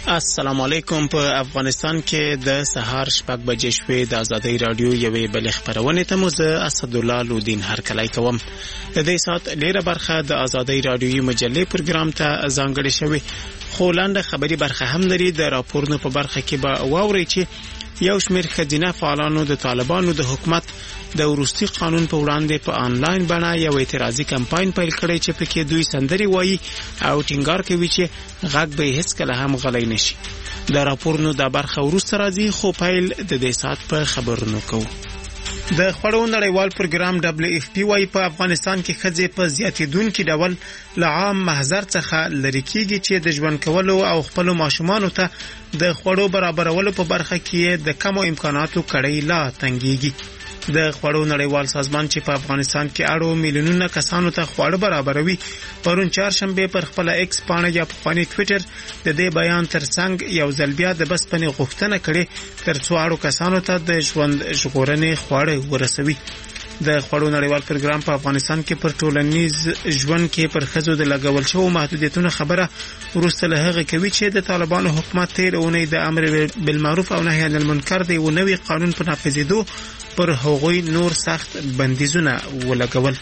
السلام علیکم. په افغانستان کې د سهار 6 بجې شوې د ازادي رادیو یوې بل خبرونه ته مو زه اسد الله لودین هرکلی کوم. د دې سات ډیره برخه د ازادي رادیوي مجلې پروګرام ته ځانګړې شوې، خو لاندې خبري برخه هم لري. د راپورونو په برخه کې به واوري چې یو شمېر ښځینه فعالانو د طالبانو د حکومت د وروستي قانون په وړاندې په آنلاین بڼه یو اعتراضي کمپاین پیل کړی چې پکې دوی سندري وایي او ټینګار کوي چې غږ به هیڅ کله هم غلی نشي. د راپورونو د برخه وروسته راځي، خو پیل د دې سات په خبرونو کوو. د خړو نړیوال پروګرام WFP وايي په افغانستان کې ښځې په زیاتېدونکي ډول له عام محضر څخه لرې کیږي چې د ژوند کولو او خپل ماشومانو ته د خړو برابرولو په برخه کې د کمو امکاناتو کړۍ لا تنګيږي. د خړو نړیوال سازمان چې په افغانستان کې اړو میلیونونه کسانو ته خواړه برابروي پرون چهارشنبه پر خپل ایکس پاڼه یا په ټوئیټر د دې بیان ترڅنګ یو ځل بیا د بسپنې غوښتنه کړې ترڅو اړو کسانو ته د ژوند ژغورنې خواړه ورسوي. د خړو نړیوال پروګرام په افغانستان کې پر ټولنیز ژوند کې پر ښځو د لګول شوو محدودیتونو خبره وروسته له هغه کوي چې د طالبانو حکومت تیر اونۍ د امر بالمعروف او نهي عن المنکر د یو نوي قانون په نافذېدو پر هغوی نور سخت بندیزونه ولګول.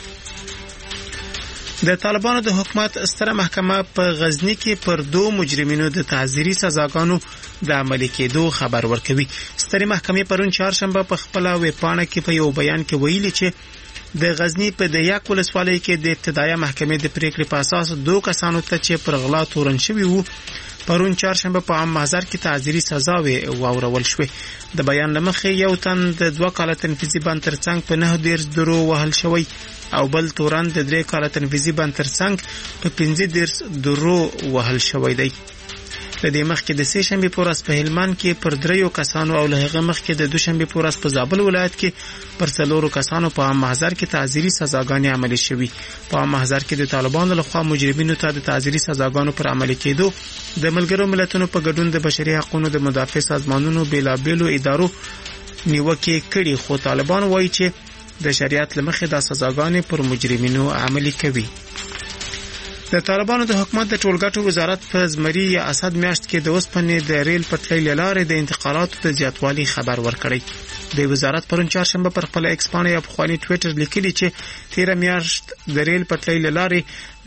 د طالبانو د حکومت ستره محکمه په غزنی کې پر 2 مجرمینو د تعزیري سزاګانو د عملي کېدو خبر ورکوي. ستره محکمه پرون چهارشنبه په خپل ویبپاڼه کې په یو بیان کې ویلي چې د غزنی په د یک ولسوالۍ کې د ابتدایي محکمې د پریکړې په اساس 2 کسانو ته چې پر غلا تورن شوي وو پرون چهارشنبه په عام محضر کې تعزیري سزاوي واورول شوې. د بیان لمخې یو تن د 2 کاله تنفیذي بند ترڅنګ په 9 درو وهل شوی او بل تورن د 3 کاله تنفیذي بند ترڅنګ په 15 درو وهل شوی دی. د دې مخکې د سه شنبه په ورځ په هلمند کې پر 3 کسانو او له هغه مخکې د دوشنبه په ورځ په زابل ولایت کې پر 4 کسانو په عام محضر کې تعزیري سزاګانې عملي شوې. په عام محضر کې د طالبانو لخوا مجرمینو ته د تعزیري سزاګانو پر عملي کېدو د ملګرو ملتونو په ګډون د بشري حقوقو د مدافع سازمانونو بیلابېلو ادارو نیوکه کړي، خو طالبان وایي چې د شریعت لمخې د سزاګانې پر مجرمینو عملي کوي. د طالبانو د حکومت د ټولګټو وزارت په زمري یا اسد میاشت کې د اوسپنې د ریل پټلۍ لارې د انتقالاتو د زیاتوالي خبر ورکړی. د وزارت پرون چهارشنبه پر خپل ایکس پاڼه یا په ټوئیټر لیکلي چې 13 میاشت د ریل پټلۍ لارې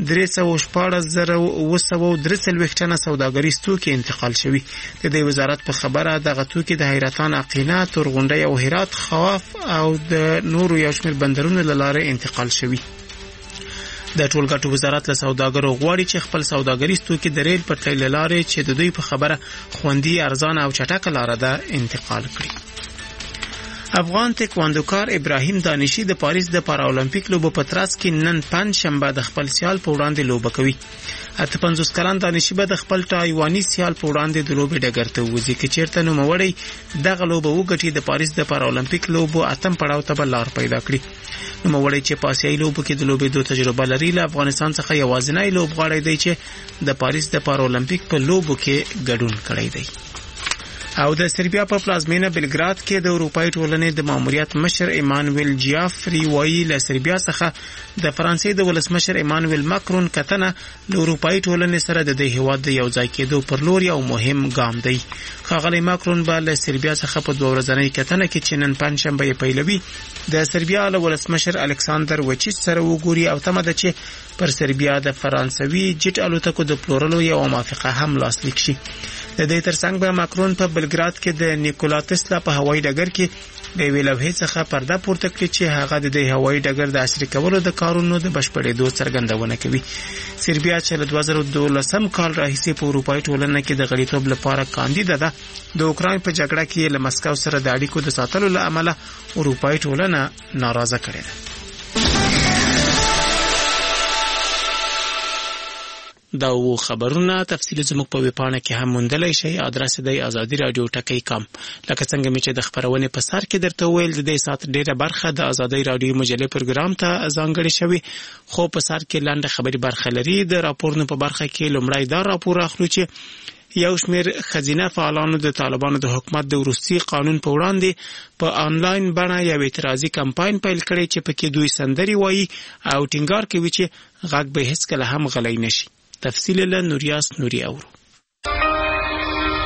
314,943 ټنه سوداګریز توکي انتقال شوي. د دې وزارت په خبره دغه توکي د حیرتان، عقینه، تورغونډۍ او هرات، خواف او د نورو یو شمېر بندرونو له لارې انتقال شوي. د ټولګټو وزارت له سوداګرو غواړي چې خپل سوداګریز توکي د ریل پټلۍ له لارې چې د دوی په خبره خوندي، ارزانه او چټکه لاره ده انتقال کړي. افغان تکواندوکار ابراهیم دانشي د پاریس د پاراولمپیک لوبو په ترڅ کې نن پنځشنبه د خپل سیال په وړاندې لوبه کوي. 58 کلن دانشي به د خپل تایواني سیال په وړاندې د لوبې ډګر ته وځي چې چیرته نوموړی دغه لوبه وګټي د پاریس د پاراولمپیک لوبو اتم پړاو ته لار پیدا کړي. نوموړی چې په آسیایي لوبو کې د لوبېدو تجربه لري له افغانستان څخه یوازینی لوبغاړی دی چې د پاریس د پاراولمپیک په لوبو کې ګډون کړی دی. او د سربیا په پلازمینه بلګراد کې د اروپای ټولنې د ماموریت مشر ایمانویل جیافری وایي له سربیا څخه د فرانسې د ولسمشر ایمانویل ماکرون کتنه له اروپای ټولنې سره د دې هیواد د یو ځای کېدو پر لور یو مهم ګام دی. ښاغلی ماکرون به له سربیا څخه په 2 ورځنۍ کتنه کې چې نن پنځشنبه یې پیلوي د سربیا له ولسمشر الکساندر وچیچ سره وګوري او تمه ده چې پر سربیا د فرانسوي جټ الوتکو د پلورلو یو موافقه هم لاسلیک شي. د دې ترڅنګ به ماکرون په بلګراد کې د نیکولا تسلا په هوایي ډګر کې د یوې لوحې څخه پرده پورته کړي چې هغه د هوایي ډګر د عصري کولو د کارونو د بشپړېدو څرګندونه کوي. سربیا چې له 2012 کال راهیسې په اروپایي ټولنه کې د غړیتوب لپاره کاندیدا ده، د اوکراین په جګړه کې له مسکو سره د اړیکو د ساتلو له امله اروپایي ټولنه ناراضه کړې ده. دا و خبرونه تفصیل زموږ په ویبپاڼه کې هم موندلای شئ. ادرس دی azadi.radio.com. لکه څنګه چې د خبرونه په سر کې درته ویل د دې سات ډیره برخه د ازادي رادیو مجلې پروګرام ته ځانګړې شوی، خو په سر کې لاندې خبري برخه لري. د راپورونو په برخه کې لومړی دا راپور اخلو چې یو شمېر ښځینه فعالانو د طالبانو د حکومت د وروستي قانون په وړاندې په آنلاین بڼه یو اعتراضي کمپاین پیل کړی چې پکې دوی سندري وایي او ټینګار کوي چې غږ به هیڅ کله هم غلی نشي. تفصیل له نوریاس نوري اورو.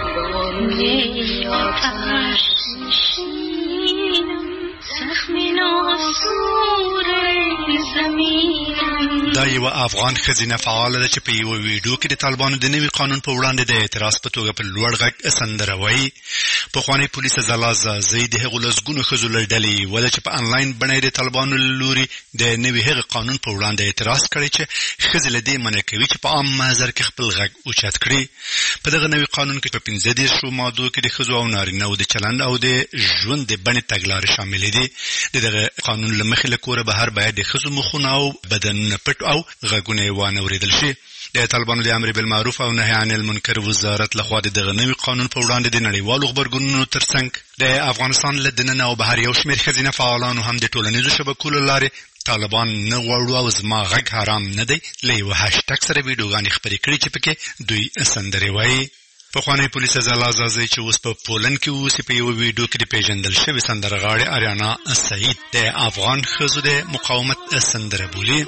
دا یو افغان ښځینه فعاله ده چې په یو ویډیو کې د طالبانو د نوي قانون په وړاندې د اعتراض په توګه په لوړ غږ سندره وایي. پخوانۍ پولیسه ځلا زازۍ د هغو لسګونو ښځو له ډلې وده چې په انلاین بڼه د طالبانو له لوري د نوي هغه قانون په وړاندې اعتراض کړی چې ښځې له دې منع کوي چې په عام محضر کې خپل غږ اوچت کړي. په دغه نوي قانون کې په 15 مادو کې د ښځو او نارینه‌و د چلند او د ژوند د بڼې تګلارې شاملې دي. د دغه قانون له مخې له کوره بهر باید د ښځو مخونه او بدنونه پټ او غږونه یې وانه اورېدل شي. د طالبانو د امر بالمعروف او نهي عن المنکر وزارت لخوا د دغه نوي قانون په وړاندې د نړیوالو غبرګونونو ترڅنګ د افغانستان له دننه او بهر یو شمېر ښځینه فعالانو هم د ټولنیزو شبکو له لارې طالبان نه غواړو او زما غږ حرام نه دی له یوه هشټګ سره ویډیوګانې خپرې کړي چې پکې دوی سندرې وایي. پخوانۍ پولیسه ځلا زازۍ چې اوس په پولند کې اوسي په یوه ویډیو کې د پیژندل شوې سندرغاړې آریانا سعید د افغان ښځو د مقاومت سندره بولي.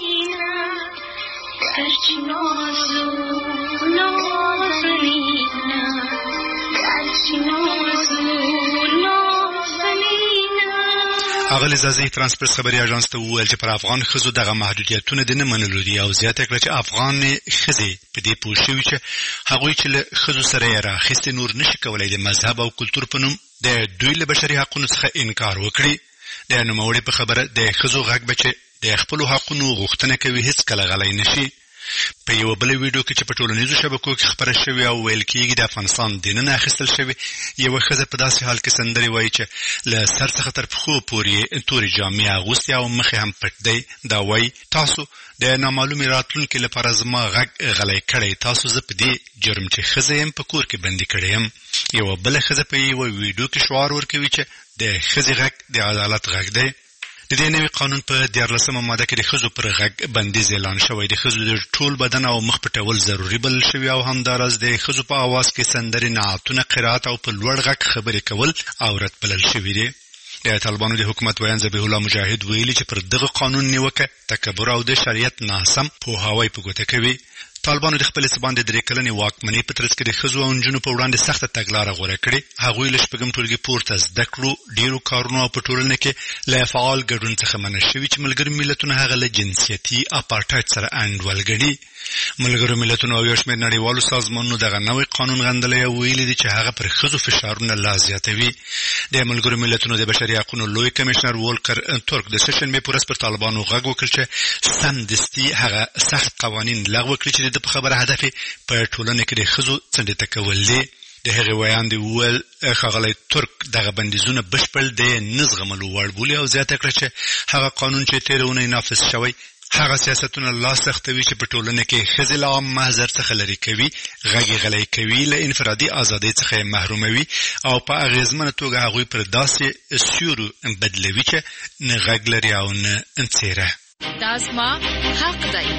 اغلې زازۍ ترانسپرس خبري اژانس ته وویل چې پر افغان ښځو دغه محدودیتونه د نه منلو دي او زیاته کړه چې افغان ښځې په دې پوه شوي چې هغوی چې له ښځو سره یې راخیستې نور نشي کولی د مذهب او کلتور په نوم د دوی له بشري حقونو څخه انکار وکړي. د نوموړي په خبره د ښځو غږ به چې د خپلو حقونو غوښتنه کوي هیڅکله غلی نشي. په یوه بله ویډیو کې چې په ټولنیزو شبکو کې خپره شوې او ویل کېږي د افغانستان دننه اخیستل شوې یوه ښځه په داسې حال کې سندرې وایي چې له سر څخه تر پښو پورې تورې جامې اغوستې او مخ یې هم پټ دی. دا وایي تاسو د نامعلومې راتلونکي لپاره زما غږ غلی کړی، تاسو زه په دې جرم چې ښځه یم په کور کې بندي کړی یم. یوه بله ښځه په یوه ویډیو کې شعار ورکوي چې د ښځې غږ د عدالت غږ دی. د دې نوي قانون په 14مه ماده کې د ښځو پر غږ بندیز اعلان شوی. د ښځو د ټول بدن او مخ پټول ضروري بلل شوي او همداراز د ښځو په اواز کې سندرې، نعتونه، قرائت او په لوړ غږ خبرې کول عورت بلل شوي دي. د طالبانو د حکومت ویان ذبیح الله مجاهد ویلي چې پر دغه قانون نیوکه تکبر او د شریعت ناسم پوهاوی په ګوته کوي. طالبانو د خپل ثبات د 3 کلنې واکمنۍ په ترڅ کې د ښځو او نجونو په وړاندې سخته تګلاره غوره کړې. هغوی له شپږم ټولګي پورته زده کړو، ډېرو کارونو او په ټولنه کې له فعال ګډون څخه منع شوي چې ملګرو ملتونه هغه له جنسیتي اپارټایډ سره انډول ګڼي. ملګرو ملتونو او یو شمېر نړیوالو سازمانونو دغه نوی قانون غندلی او ویلي دي چې هغه پر ښځو فشارونه لا زیاتوي. د ملګرو ملتونو د بشري حقونو لوی کمشنر وولکر تورک د سه‌شنبې په ورځ پر طالبانو غږ وکړ چې سمدستي هغه سخت قوانین لغوه کړي چې د په خبره هدف په ټولنه کې د ښځو څنډې ته کول دي. د هغې ویان دی وویل ښاغلی ترک دغه بندیزونه بشپړ د نه زغملو وړ بولي او زیاته کړه چې هغه قانون چې تېره اونۍ نافذ شوی هغه سیاستونه لا سختوي چې په ټولنه کې ښځې له عام محضر څخه لرې کوي، غږ یې غلی کوي، له انفرادي ازادۍ څخه یې محروموي او په اغېزمنه توګه هغوی پر داسې سیورو بدلوي چې نه غږ لري او نه څېره. دا زما حق دی.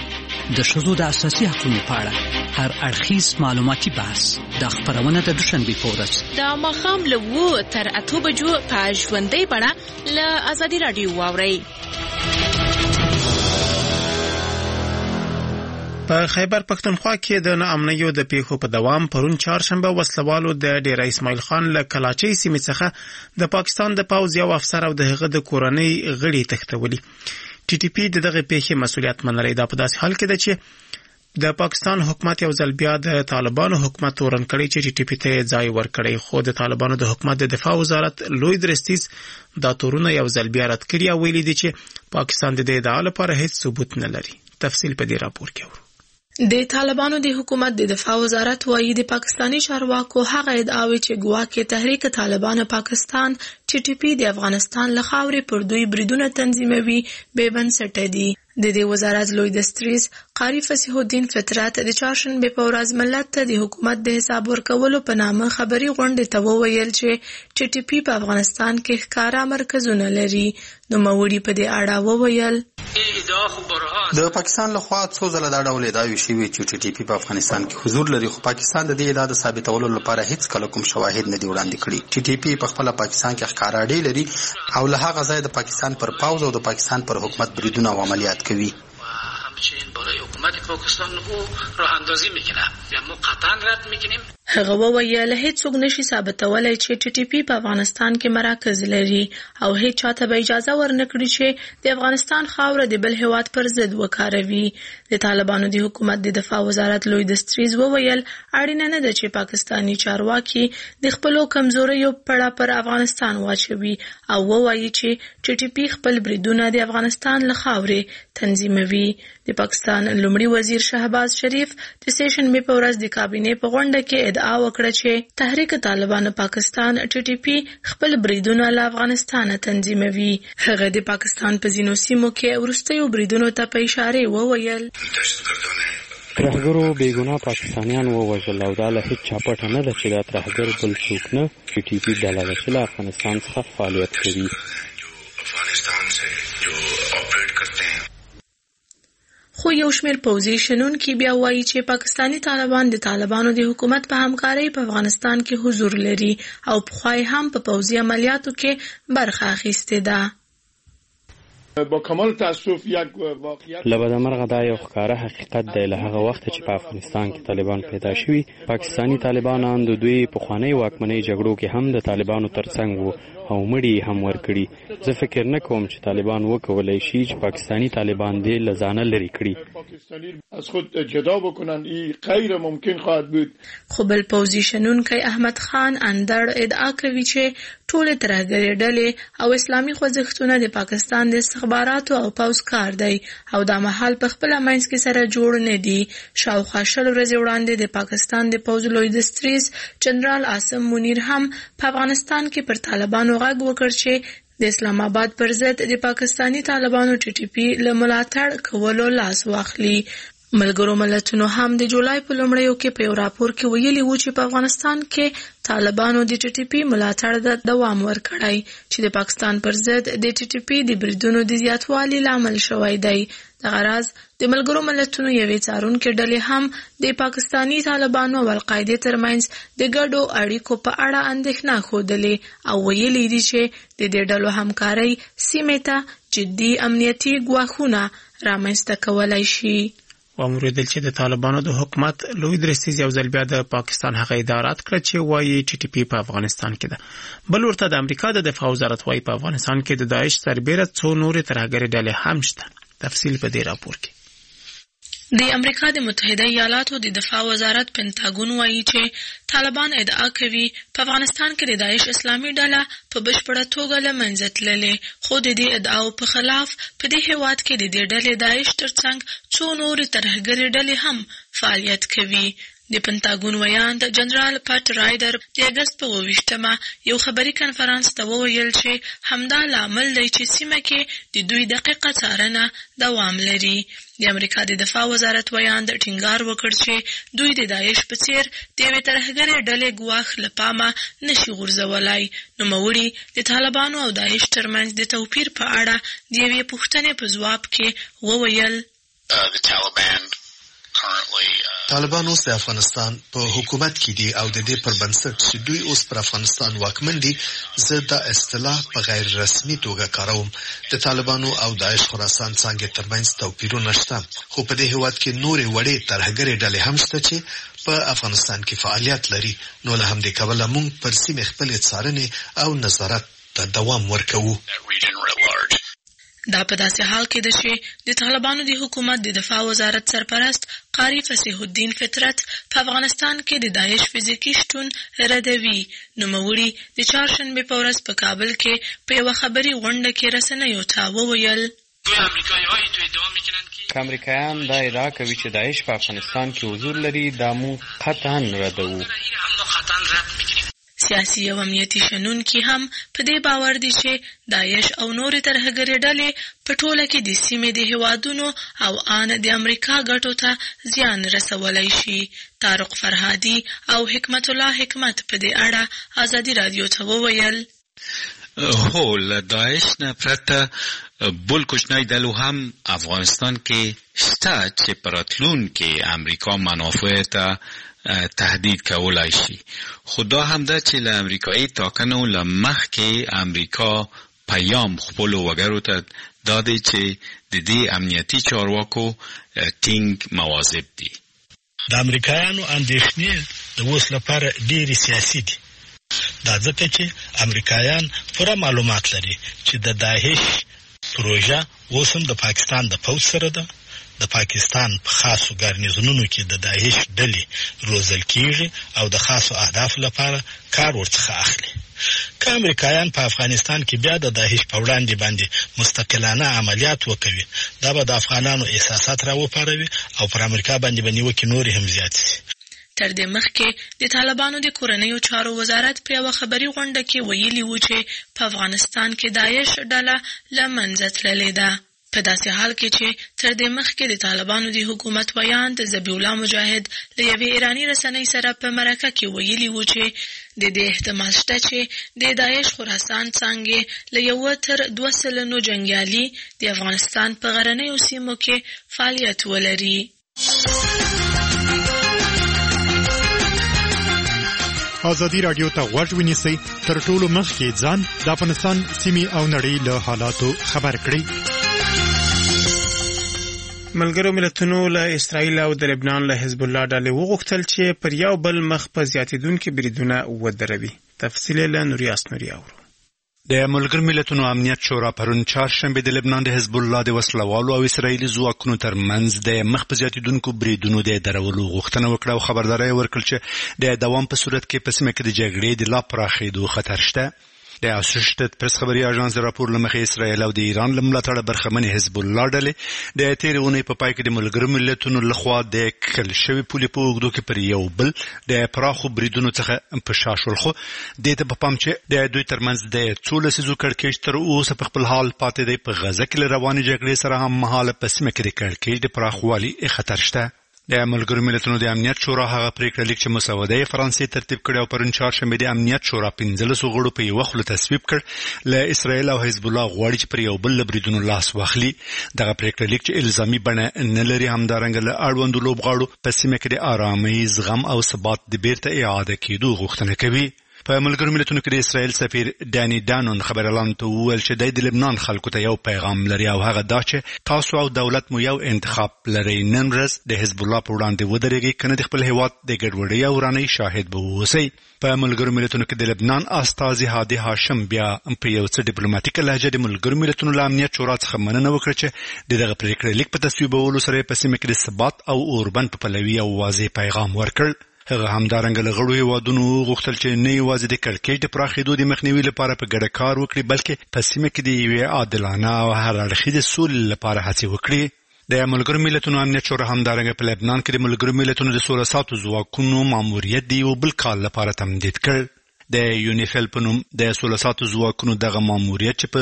د ښځو د اساسي حقونو په اړه هر اړخیز معلوماتي بحث دا خپرونه د دوشنبې په ورځ د ماښام له 7 تر 8 بجو په ژوندۍ بڼه له ازادي راډیو واورئ. په خیبر پښتونخوا کې د ناامنیو د پیښو په دوام پرون چهارشنبه وسلوالو د ډیره اسماعیل خان له کلاچۍ سیمې څخه د پاکستان د پوځ یو افسر او د هغه د کورنۍ غړي تښتولي. ټي ټي پی دغه پیښې مسؤلیت منلی. دا په داسې حال کې ده چې د پاکستان حکومت یو ځل بیا د طالبانو حکومت تورن کړی چې ټي ټي پی ته ځای ورکړی، خو د طالبانو د حکومت د دفاع وزارت لوی درستیز دا تورونه یو ځل بیا رد کړي او ویلي دي چې پاکستان د دې ادعا لپاره هیڅ ثبوت نه لري. تفصیل په دې راپور کې اورو. د طالبانو د حکومت د دفاع وزارت وایي د پاکستانی چارواکو هغه ادعاوې چې ګواکې تحریک طالبان پاکستان ټي ټي پی د افغانستان له خاورې پر دوی بریدونه تنظیموي بې بنسټه دي. د دې وزارت لوی دستریز قاری فصیح الدین فطرت د چهارشنبې په ورځ ملت ته د حکومت د حساب ورکولو په نامه خبري غونډې ته وویل چې ټي ټي پی په افغانستان کې ښکارا مرکزونه لري. نو موري په دې اړه وویل د پاکستان لخوا څو ځله دا ډول ادعاوې شوي چې ټي ټي پی په افغانستان کې حضور لري، خو پاکستان د دې ادعا د ثابتولو لپاره هیڅ کله کوم شواهد نه دی وړاندې کړي. ټي ټي پی په خپل پاکستان کې ښکارا ډی لري او له هغه ځای د پاکستان پر پوځ او د پاکستان پر حکومت بریدونه او عملیات کوي. حکومت پاکستان او راه اندازی میکنه یا ما قطعا رد میکنیم. هغه وویل هیڅوک نشي ثابتولای چې ټي ټي پی په افغانستان کې مراکز لري او هیڅ چاته به اجازه ورنکړي چې د افغانستان خاوره د بل هیواد پر ضد وکاروي. د طالبانو د حکومت د دفاع وزارت لوی دستریز وویل اړینه نه ده چې پاکستانی چارواکي د خپلو کمزوریو پړه پر افغانستان واچوي او ووایي چې ټي ټي پی خپل بریدونه د افغانستان له خاورې تنظیموي. د پاکستان لومړي وزیر شهباز شریف د سیشن په ورځ د کابینې په غونډه کې ادعا وکړه چې تحریک طالبان پاکستان ټي ټي پی خپل بریدونه له افغانستان تنظیموي. هغه د پاکستان په ځینو سیمو کې وروستیو بریدونو ته په اشاره وویل ترهګرو بېګناه پاکستانیان ووژل او دا له هیڅ چا پټه نه ده چې دا ترهګر بل څوک نه ټي ټي پي ډله ده چې له افغانستان څخه فعالیت کوي. خو یو شمېر پوځي شنونکي بیا وایي چې پاکستانی طالبان د طالبانو د حکومت په همکارۍ په افغانستان کې حضور لري او پخوا هم په پوځي عملیاتو کې برخه اخیستې ده. با کمال تاسف یک واقعیت لبدمرغه دا یو ښکاره حقیقت دی. له هغه وخت چې په افغانستان کې طالبان پیدا شوي پاکستانی طالبانان د دوی پخوانۍ واکمنۍ جګړو کې هم د طالبانو ترڅنګ وو او مړي هم ورکړي. زه فکر نه کوم چې طالبان وکولای شي چې پاکستانی طالبان دې له ځانه لرې کړي. از خود جدا بکنن این غیر ممکن خواهد بود. خو بل پوځي شنونکی احمد خان اندړ ادعا کوي چې ټول ترهګرې ډلې او اسلامي خوځښتونه د پاکستان د استخباراتو او پوځ کار دی او دا مهال په خپل منځ کې سره جوړ نه دي. شاوخوا 20 ورځې وړاندې د پاکستان د پوځ لوی دستریز جنرال عاصم منیر هم په افغانستان کې پر طالبانو غږ وکړ چې د اسلام آباد پر ضد د پاکستانی طالبانو ټي ټي پی له ملاتړ کولو لاس واخلي. ملګرو ملتونو هم د جولای په لومړیو کې په یو راپور کې ویلي و چې په افغانستان کې طالبانو د ټي ټي پی ملاتړ د دوام ورکړی چې د پاکستان پر ضد د ټي ټي پی د بریدونو د زیاتوالي لامل شوی دی. دغه راز د ملګرو ملتونو یوې څارونکې ډلې هم د پاکستانی طالبانو او القاعده ترمنځ د ګډو اړیکو په اړه اندېښنه ښودلې او ویلي دي چې د دې ډلو همکارۍ سیمې ته جدي امنیتي ګواښونه رامنځته کولی شي. وموریدل چې د طالبانو د حکومت لوی درستیز یو ځل بیا د پاکستان هغه ادارات کړ چې وایي ټي ټي پی په افغانستان کې ده. بل ورته د امریکا د دفاع وزارت وایي په افغانستان کې د داعش سربېره څو نورې ترهګرې ډلې هم شته. تفصیل په دې راپور کې. د امریکا د متحده ایالاتو د دفاع وزارت پنټاګون وایي چې طالبان ادعا کوي په افغانستان کې د داعش اسلامي ډله په بشپړه توګه له منځه تللې، خو د دې ادعاو په خلاف په دې هیواد کې د دې ډلې داعش ترڅنګ څو نورې ترهګرې ډلې هم فعالیت کوي. د پنټاګون ویاند جنرال پټ رایډر د اگست په 28مه یو خبري کنفرانس ته وویل چې همدا لامل دی چې سیمه کې د دوی دقیقه څارنه دوام لري. د امریکا د دفاع وزارت ویاند ټینګار وکړ چې دوی د داعش په څیر د یوې ترهګرې ډلې ګواښ له پامه نشي غورځولای. نوموړي د طالبانو او داعش ترمنځ د توپیر په اړه د یوې پوښتنې په ځواب کې وویل طالبان اوس د افغانستان په حکومت کې دي او د دې پر بنسټ چې دوی اوس پر افغانستان واکمن دي، زه دا اصطلاح په غیر رسمي توګه کاروم. د طالبانو او داعش خراسان څانګې ترمنځ توپیرونه شته، خو په دې هیواد کې نورې وړې ترهګرې ډلې هم شته چې په افغانستان کې فعالیت لري. نو له همدې کبله موږ پر سیمې خپلې څارنې او نظارت ته دوام ورکوو. دا په داسې حال کې ده چې د طالبانو د حکومت د دفاع وزارت سرپرست قاری فصیح الدین فطرت په افغانستان کې د داعش فزیکي شتون ردوي. نوموړي د چهارشنبې په ورځ په کابل کې په یوه خبري غونډه کې رسنیو ته وویل که امریکایان دا ادعا کوي چې داعش په افغانستان کې حضور لري، دا موږ قطعا ردوو. سیاسي او امنیتي شنونکي هم په دې باور دي چې داعش او نورې ترهګرې ډلې په ټوله کې د سیمې د هیوادونو او آن د امریکا ګټو ته زیان رسولی شي. طارق فرهادي او حکمت الله حکمت په دې اړه ازادي رادیو ته وویل هو له داعش نه پرته بل کوچنی ډلو هم افغانستان کې شته چې په راتلونکي امریکا منافع ته تهدید کولای شي. خدا هم ده چې له امریکایي ټاکنو له مخکې امریکا پیام خپل وګړو ته دادی چې د دې امنیتي چارواکو ټینګ مواظب دي. د امریکایانو اندېښنې د اوس لپاره ډېرې سیاسي دي. دا ځکه چې امریکایان پوره معلومات لري چې د داعش پروژه اوس هم د پاکستان د پوځ سره ده. د پاکستان په خاصو ګارنیزونونو کې د داعش ډلې روزل کیږي او د خاصو اهدافو لپاره کار ورڅخه اخلي. که امریکایان په افغانستان کې بیا د داعش په وړاندې باندې مستقلانه عملیات وکوي، دا به د افغانانو احساسات راوپاروي او پر امریکا باندې به نیوکې نورې هم زیاتې شي. تر دې مخکې د طالبانو د کورنیو چارو وزارت په یوه خبري غونډه کې ویلي و چې په افغانستان کې داعش ډله له منځه تللې ده. په داسې حال کې چې تر دې مخکې د طالبانو د حکومت ویاند ذبیح الله مجاهد له یوې ایراني رسنۍ سره په مرکه کې ویلي و چې د دې احتمال شته چې د داعش خراسان څانګې له 1 تر 2 سلنو جنګیالي د افغانستان په غرنیو سیمو کې فعالیت ولري. ازادي رادیو ته غوږ ونیسئ، تر ټولو مخکې ځان د افغانستان سیمې او نړۍ له حالاتو خبر کړئ. ملګرو ملتونو له اسرائیل او د لبنان له حزب الله ډلې وغوښتل چې پر یو بل مخ په زیاتېدونکو بریدونه ودروي. تفصیل له نوریاس نوري اورو. د ملګرو ملتونو امنیت شورا پرون چهارشنبه د لبنان د حزب الله د وسلوالو او اسرائیلي ځواکونو ترمنځ د مخ په زیاتېدونکو بریدونو د درولو غوښتنه وکړه او خبرداری ورکړه چې د دوام په صورت کې په سیمه کې د جګړې د لا پراخېدو خطر شته. د اسوسییټډ پریس خبري اژانس راپور لمخې اسرائیل او د ایران له ملاتړه برخمنې حزب الله ډلې د تېرې اونۍ په پای کې د ملګرو ملتونو لخوا د کل شوي پولې په اوږدو کې پر یو بل د پراخو بریدونو څخه په شا شول. خو دې ته په پام چې د دوی ترمنځ د څو لسیزو کړکېچ تر اوسه په خپل حال پاتې دی. په غزه کې له روانې جګړې سره هم مهاله په سیمه کې د کړکېچ د پراخوالي خطر شته. د ملګرو ملتونو د امنیت شورا هغه پریکړه لیک چې مسوده فرانسې ترتیب کړی او پرون چهارشنبه د امنیت شورا 15 غړو په یو خله تصویب کړ. له اسرائیل او حزب الله غواړي چې پر یو بل بریدونو لاس واخلي. دغه پریکړه لیک چې الزامي بڼه نه لري همدارنګه له اړوندو لوبغاړو په سیمه کې د آرامۍ، زغم او ثبات د بیرته اعاده کېدو غوښتنه کوي. په ملګرو ملتونو کې د اسرائیل سفیر دانی دانون خبريالانو ته وویل چې د لبنان خلکو ته یو پیغام لري او هغه دا چې تاسو او دولت مو یو انتخاب لري. نن ورځ د حزب الله په وړاندې ودرېږئ، کنه د خپل هیواد د ګډوډۍ او ورانۍ شاهد به اوسئ. په ملګرو ملتونو کې د لبنان استازي هادي هاشم بیا په یو څه ډیپلوماټیک لهجه د ملګرو ملتونو له امنیت شورا څخه مننه وکړه چې دغه پریکړه لیک په تصویبولو سره په سیمه کې د ثبات او اوربند په پلوي او واضح پیغام ورکړ. هغه همدارنګه له غړو هیوادونو غوښتل چې نه یوازې د کړکېچ د پراخېدو د مخنیوي لپاره په ګډه کار وکړي، بلکې په سیمه کې د یوې عادلانه او هر اړخیزې سولې لپاره هڅې وکړي. د ملګرو ملتونو امنیت شورا همدارنګه په لبنان کې د ملګرو ملتونو د 16 ساعتو ځواکونو ماموریت د یو بل کال لپاره تمدید کړ. د یونیفیل په نوم د 16 ساعتو ځواکونو دغه ماموریت چې په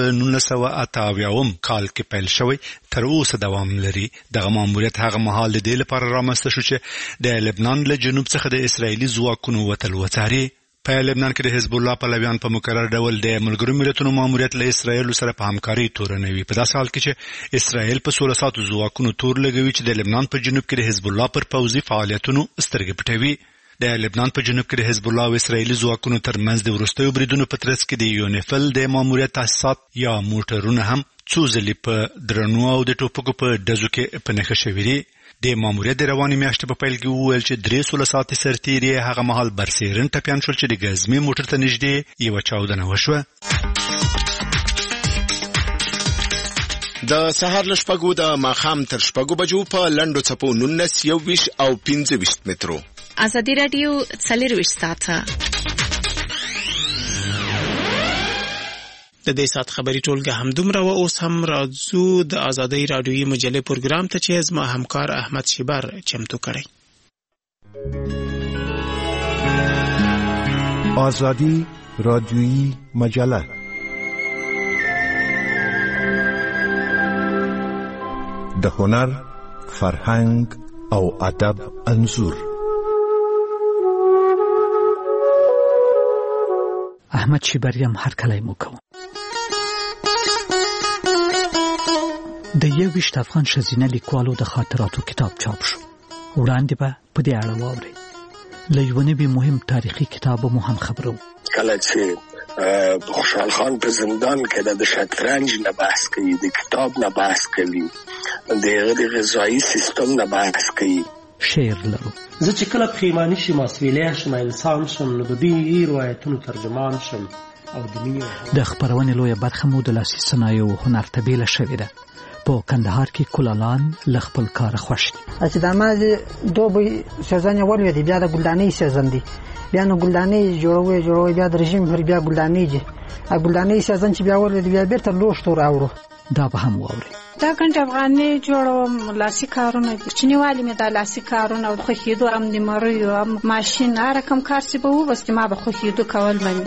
1988 کال کې پیل شوی تر اوسه دوام لري. دغه ماموریت هغه مهال د دې لپاره رامنځته شو چې د لبنان له جنوب څخه د اسرایلي ځواکونو وتل وڅاري. په لبنان کې د حزب الله پلویان په مکرر ډول د ملګرو ملتونو ماموریت له اسرایل سره په همکاري تورنوي. په داسې حال کې چې اسرایل په 16 ساعتو ځواکونو تور لګوي چې د لبنان په جنوب کې د حزب الله پر پوځي فعالیتونو سترګې پټوي. د لبنان په جنوب کې د حزب الله او اسرایلي ځواکونو ترمنځ د وروستیو بریدونو په ترڅ کې د یونیفیل د ماموریت تاسیسات یا موټرونه هم څو ځلې په درنو او د ټوپکو په ډزو کې په نښه شوي دي. د ماموریت د روانې میاشتې په پیل کې وویل چې 3 ساعتې سرتیري هغه مهال برسېرن ټپیان شول چې د ګزمې موټر ته نږدې یوه چاودنه وشوه. د سهار له شپږو د ماښام تر شپږو بجو په لنډو څپو 19 21 او 25 مترو. ازادي رادیو 24 ساعته د دې سات خبري ټولګه همدومره و. اوس هم راځو د ازادي رادیوي مجلې پروګرام ته چې زما همکار احمد شیبر چمتو کړی. ازادي رادیوي مجله د هنر، فرهنګ او ادب انځور. احمد شیبریم هر کله مو کوم. د 21 افغان ښځینه لیکوالو د خاطراتو کتاب چاپ شو. وړاندې به په دې اړه واورئ. له یو نوي مهم تاریخي کتاب مو هم خبرو. کله چې خوشحال خان په زندان کې د شطرنج نه بحث کوي، د کتاب نه بحث کوي، د غذایی سیستم نه بحث کوي. شعر لرو. زه چې کله پښیماني شم، اسویلی شم، انسان شم، نو د دوی روایتونو ترجمان شم او د مینې. د خپرونې لویه برخه مو د لاسي صنایعو هنر ته بیله شوې ده. په کندهار کې کولالان له خپل کاره خوښ دي. چې د مازې دوبی سیزن یې ولوېدی، بیا د ګلدانۍ سیزن دی، بیا نو ګلدانۍ جوړوي، بیا د رژیم پر بیا ګلدانۍ دي. ګلدانۍ سیزن چې بیا ولوېدی، بیا بیرته لوښتو راوړو. دا به هم واورئ. دا ګنټ افغاني جوړوم، لاسي کارونه دي، چینیوالي مې دا لاسي کارونه او خوښېدو هم د مریو هم ماشین هر رقم کار چې به وبس ما به خوښېدو کول مني.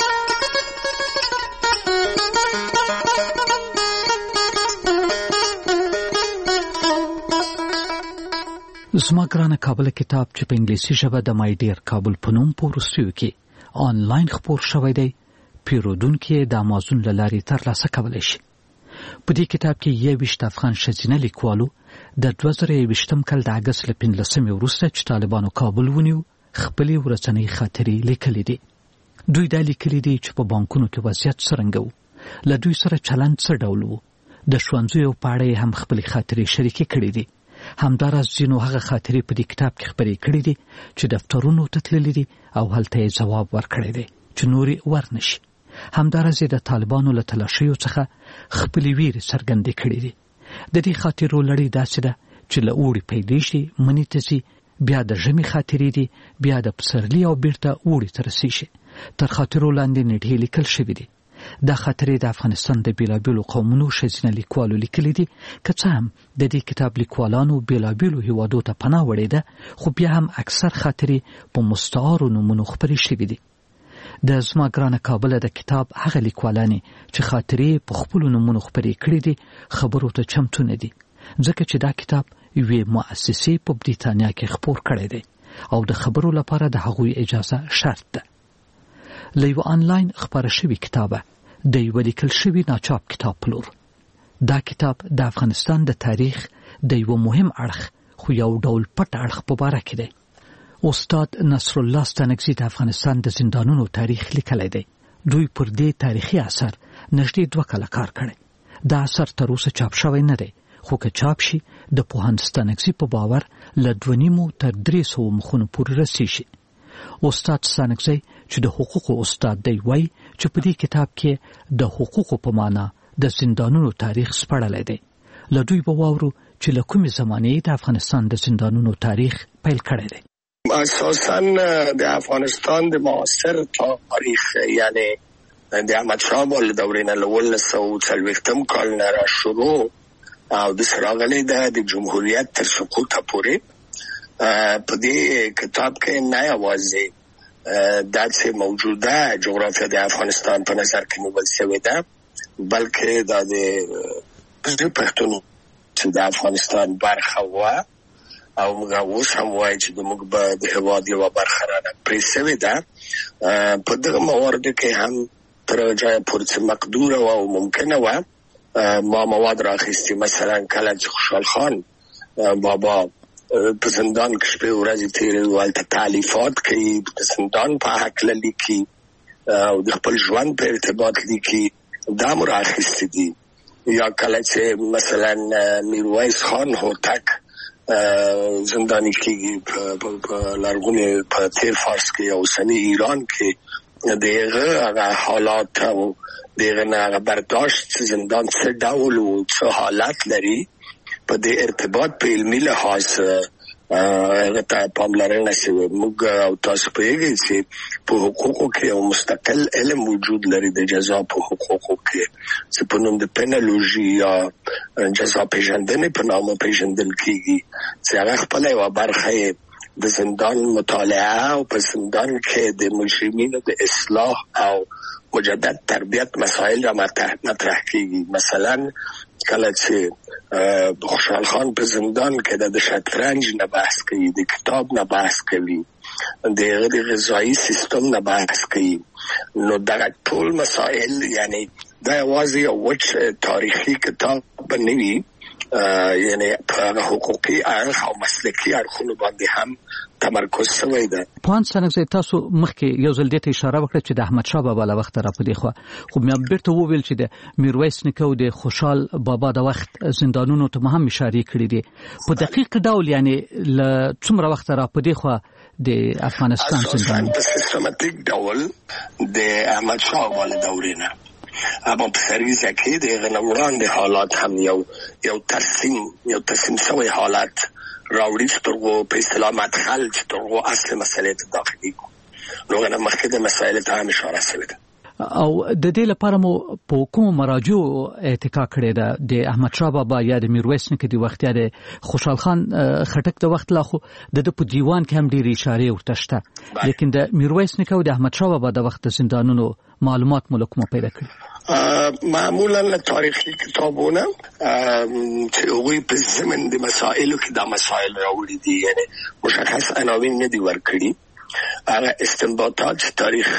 زما ګرانه کابل کتاب چې په انګلیسي ژبه د مای ډیر کابل په نوم په وروستیو کې آنلاین خپور شوی دی، پیرودونکي د امازون له لارې ترلاسه کولی شي. په دې کتاب کې 21 افغان ښځینه لیکوالو د 2021 کال د اګست له 15 وروسته چې طالبانو کابل ونیو خپلې ورځنۍ خاطرې لیکلې دي. دوی دا لیکلي دي چې په بانکونو کې وضعیت څرنګه و، له دوی سره چلند څه ډول و، د ښوونځیو په اړه هم خپلې خاطرې شریکې کړې دي. همداراز ځینو هغه خاطرې په دې کتاب کې خپرې کړې دي چې دفترونو ته تللي دي او هلته یې ځواب ورکړی دی چې نورې ورنشي. همداراز د طالبانو له تلاشیو څخه خپلې ویرې څرګندې کړې دي. د دې خاطرو لړۍ داسې ده چې له اوړي پیلېږي، مني ته ځي، بیا د ژمي خاطرې دي، بیا د پسرلي او بیرته اوړي ته رسېږي. تر خاطرو لاندې نېټې لیکل شوي دي. دا خاطرې د افغانستان د بیلابیلو قومونو ښځینه لیکوالو لیکلي دي. که څه هم د دې کتاب لیکوالانو بیلابیلو هیوادو ته پناه وړې ده، خو بیا هم اکثر خاطرې په مستعارو نومونو خپرې شوي دي. د زما ګرانه کابل د کتاب هغه لیکوالانې چې خاطرې په خپلو نومونو خپرې کړي دي خبرو ته چمتو نه دي، ځکه چې دا کتاب یوې مؤسسې په بریتانیا کې خپور کړی دی او د خبرو لپاره د هغوی اجازه شرط ده. له یو آنلاین خپاره شوي کتابه د یو لیکل شوي ناچاپ کتاب په لور. دا کتاب د افغانستان د تاریخ د یو مهم اړخ خو یو ډول پټ اړخ په باره کې دی. استاد نصر الله ستانکزي د افغانستان د زندانونو تاریخ لیکلی دی. دوی پر دې تاریخي اثر نږدې 2 کاله کار کړی. دا اثر تر اوسه چاپ شوی نه دی، خو که چاپ شي د پوهاند ستانکزي په باور له 2.5 تر 300 مخونو پورې رسیږي. استاد ستانکزي چې د حقوقو استاد دی وایي چې په دې کتاب کې د حقوقو په معنا د زندانونو تاریخ سپړلی دی. له دوی به واورو چې له کومې زمانې د افغانستان د زندانونو تاریخ پیل کړی دی. اساساً د افغانستان د معاصر تاریخ یعنی د احمدشاه بابا له دورې نه له 1940 کال نه را شروع او د راغلی د جمهوریت تر سقوط پورې په دې کتاب کې نه یوازې داسې موجوده جغرافیه د افغانستان په نظر کې نیول شوې ده، بلکې د پښتون چې د افغانستان برخه وه او موږ اوس هم وایو چې موږ به د هېواد یوه برخه رانه پرې شوې ده. په دغه مواردو کې هم تر جایه پورې چې مقدوره وه او ممکنه وه ما مواد راخیستي. مثلا کله چې خوشحال خان بابا په زندان کې شپې ورځې تېروي، هلته تالیفات کوي، د زندان په هکله لیکي او د خپل ژوند په ارتباط لیکي، دا مو راخیستي دي. یا کله چې مثلا میرویس خان هوتک زندانی کېږي په لرغونې په تیر فارس کې او اوسني ایران کې، د هغه حالات او د هغه برداشت زندان څه ډول و، څه حالت لري، په دې ارتباط په علمي لحاظ هغه ته پاملرنه شوې. موږ او تاسو پوهېږئ چې په حقوقو کې یو مستقل علم وجود لري د جزا په حقوقو کې چې په نوم د پینالوژي یا جزا پیژندنې په نامه پیژندل کېږي، چې هغه خپله یوه برخه د زندان مطالعه او په زندان کې د مجرمینو د اصلاح او مجدد تربیت مسائل را مطرح کېږي. مثلا کله چې خوشحال خان په زندان کې د شطرنج نه بحث کوي، د کتاب نه بحث کوي، د غذایی سیستم نه بحث کوي، نو دغه ټول مسائل یعنی دا یوازې یو وچ تاریخي کتاب نه وي، یعنی په حقوقي اړخ او مسلکي اړخونو باندې هم تمرکز شوی دی. پوهاند سنګزی تاسو مخکې یو ځل دې ته اشاره وکړه چې د احمد شاه بابا له وخت را پدې خو مې بیرته وویل چې د میرویس نیکه او د خوشحال بابا د وخت زندانونو ته هم اشاره کړې دي. په دقیق ډول یعنی ل څومره وخت را پدې خو د افغانستان زندانونو په سیستماتیک ډول د احمد شاه بابا دورینه اما په سریزه کې د غنوړان د حالات هم یو ترسیم شوی حالات راوړي چې ترغو په اصطلاح مدخل چې ترغو اصل مسئله ته داخلي کو نو غواړم مخکې د مسایل ته هم اشاره شوی ده او د دې لپاره مو په کوم مراجع اتکا کړی ده د احمد شاه بابا یا د میرویس نیکه د وخت یا د خوشحال خان خټک د وخت لا خو د په دیوان کې هم ډېری اشاره ورته شته لیکن د میرویس نیکه او د احمد شاه بابا د وخت زندانونو معلومات ملکمو پیدا کړی معمولا له تاریخي کتابونه چې هغوی په ضمن د مسائلو کې دا مسائل راوړي دي یعنی مشخص عناوین نه دي ورکړي هغه استنباطات تاریخ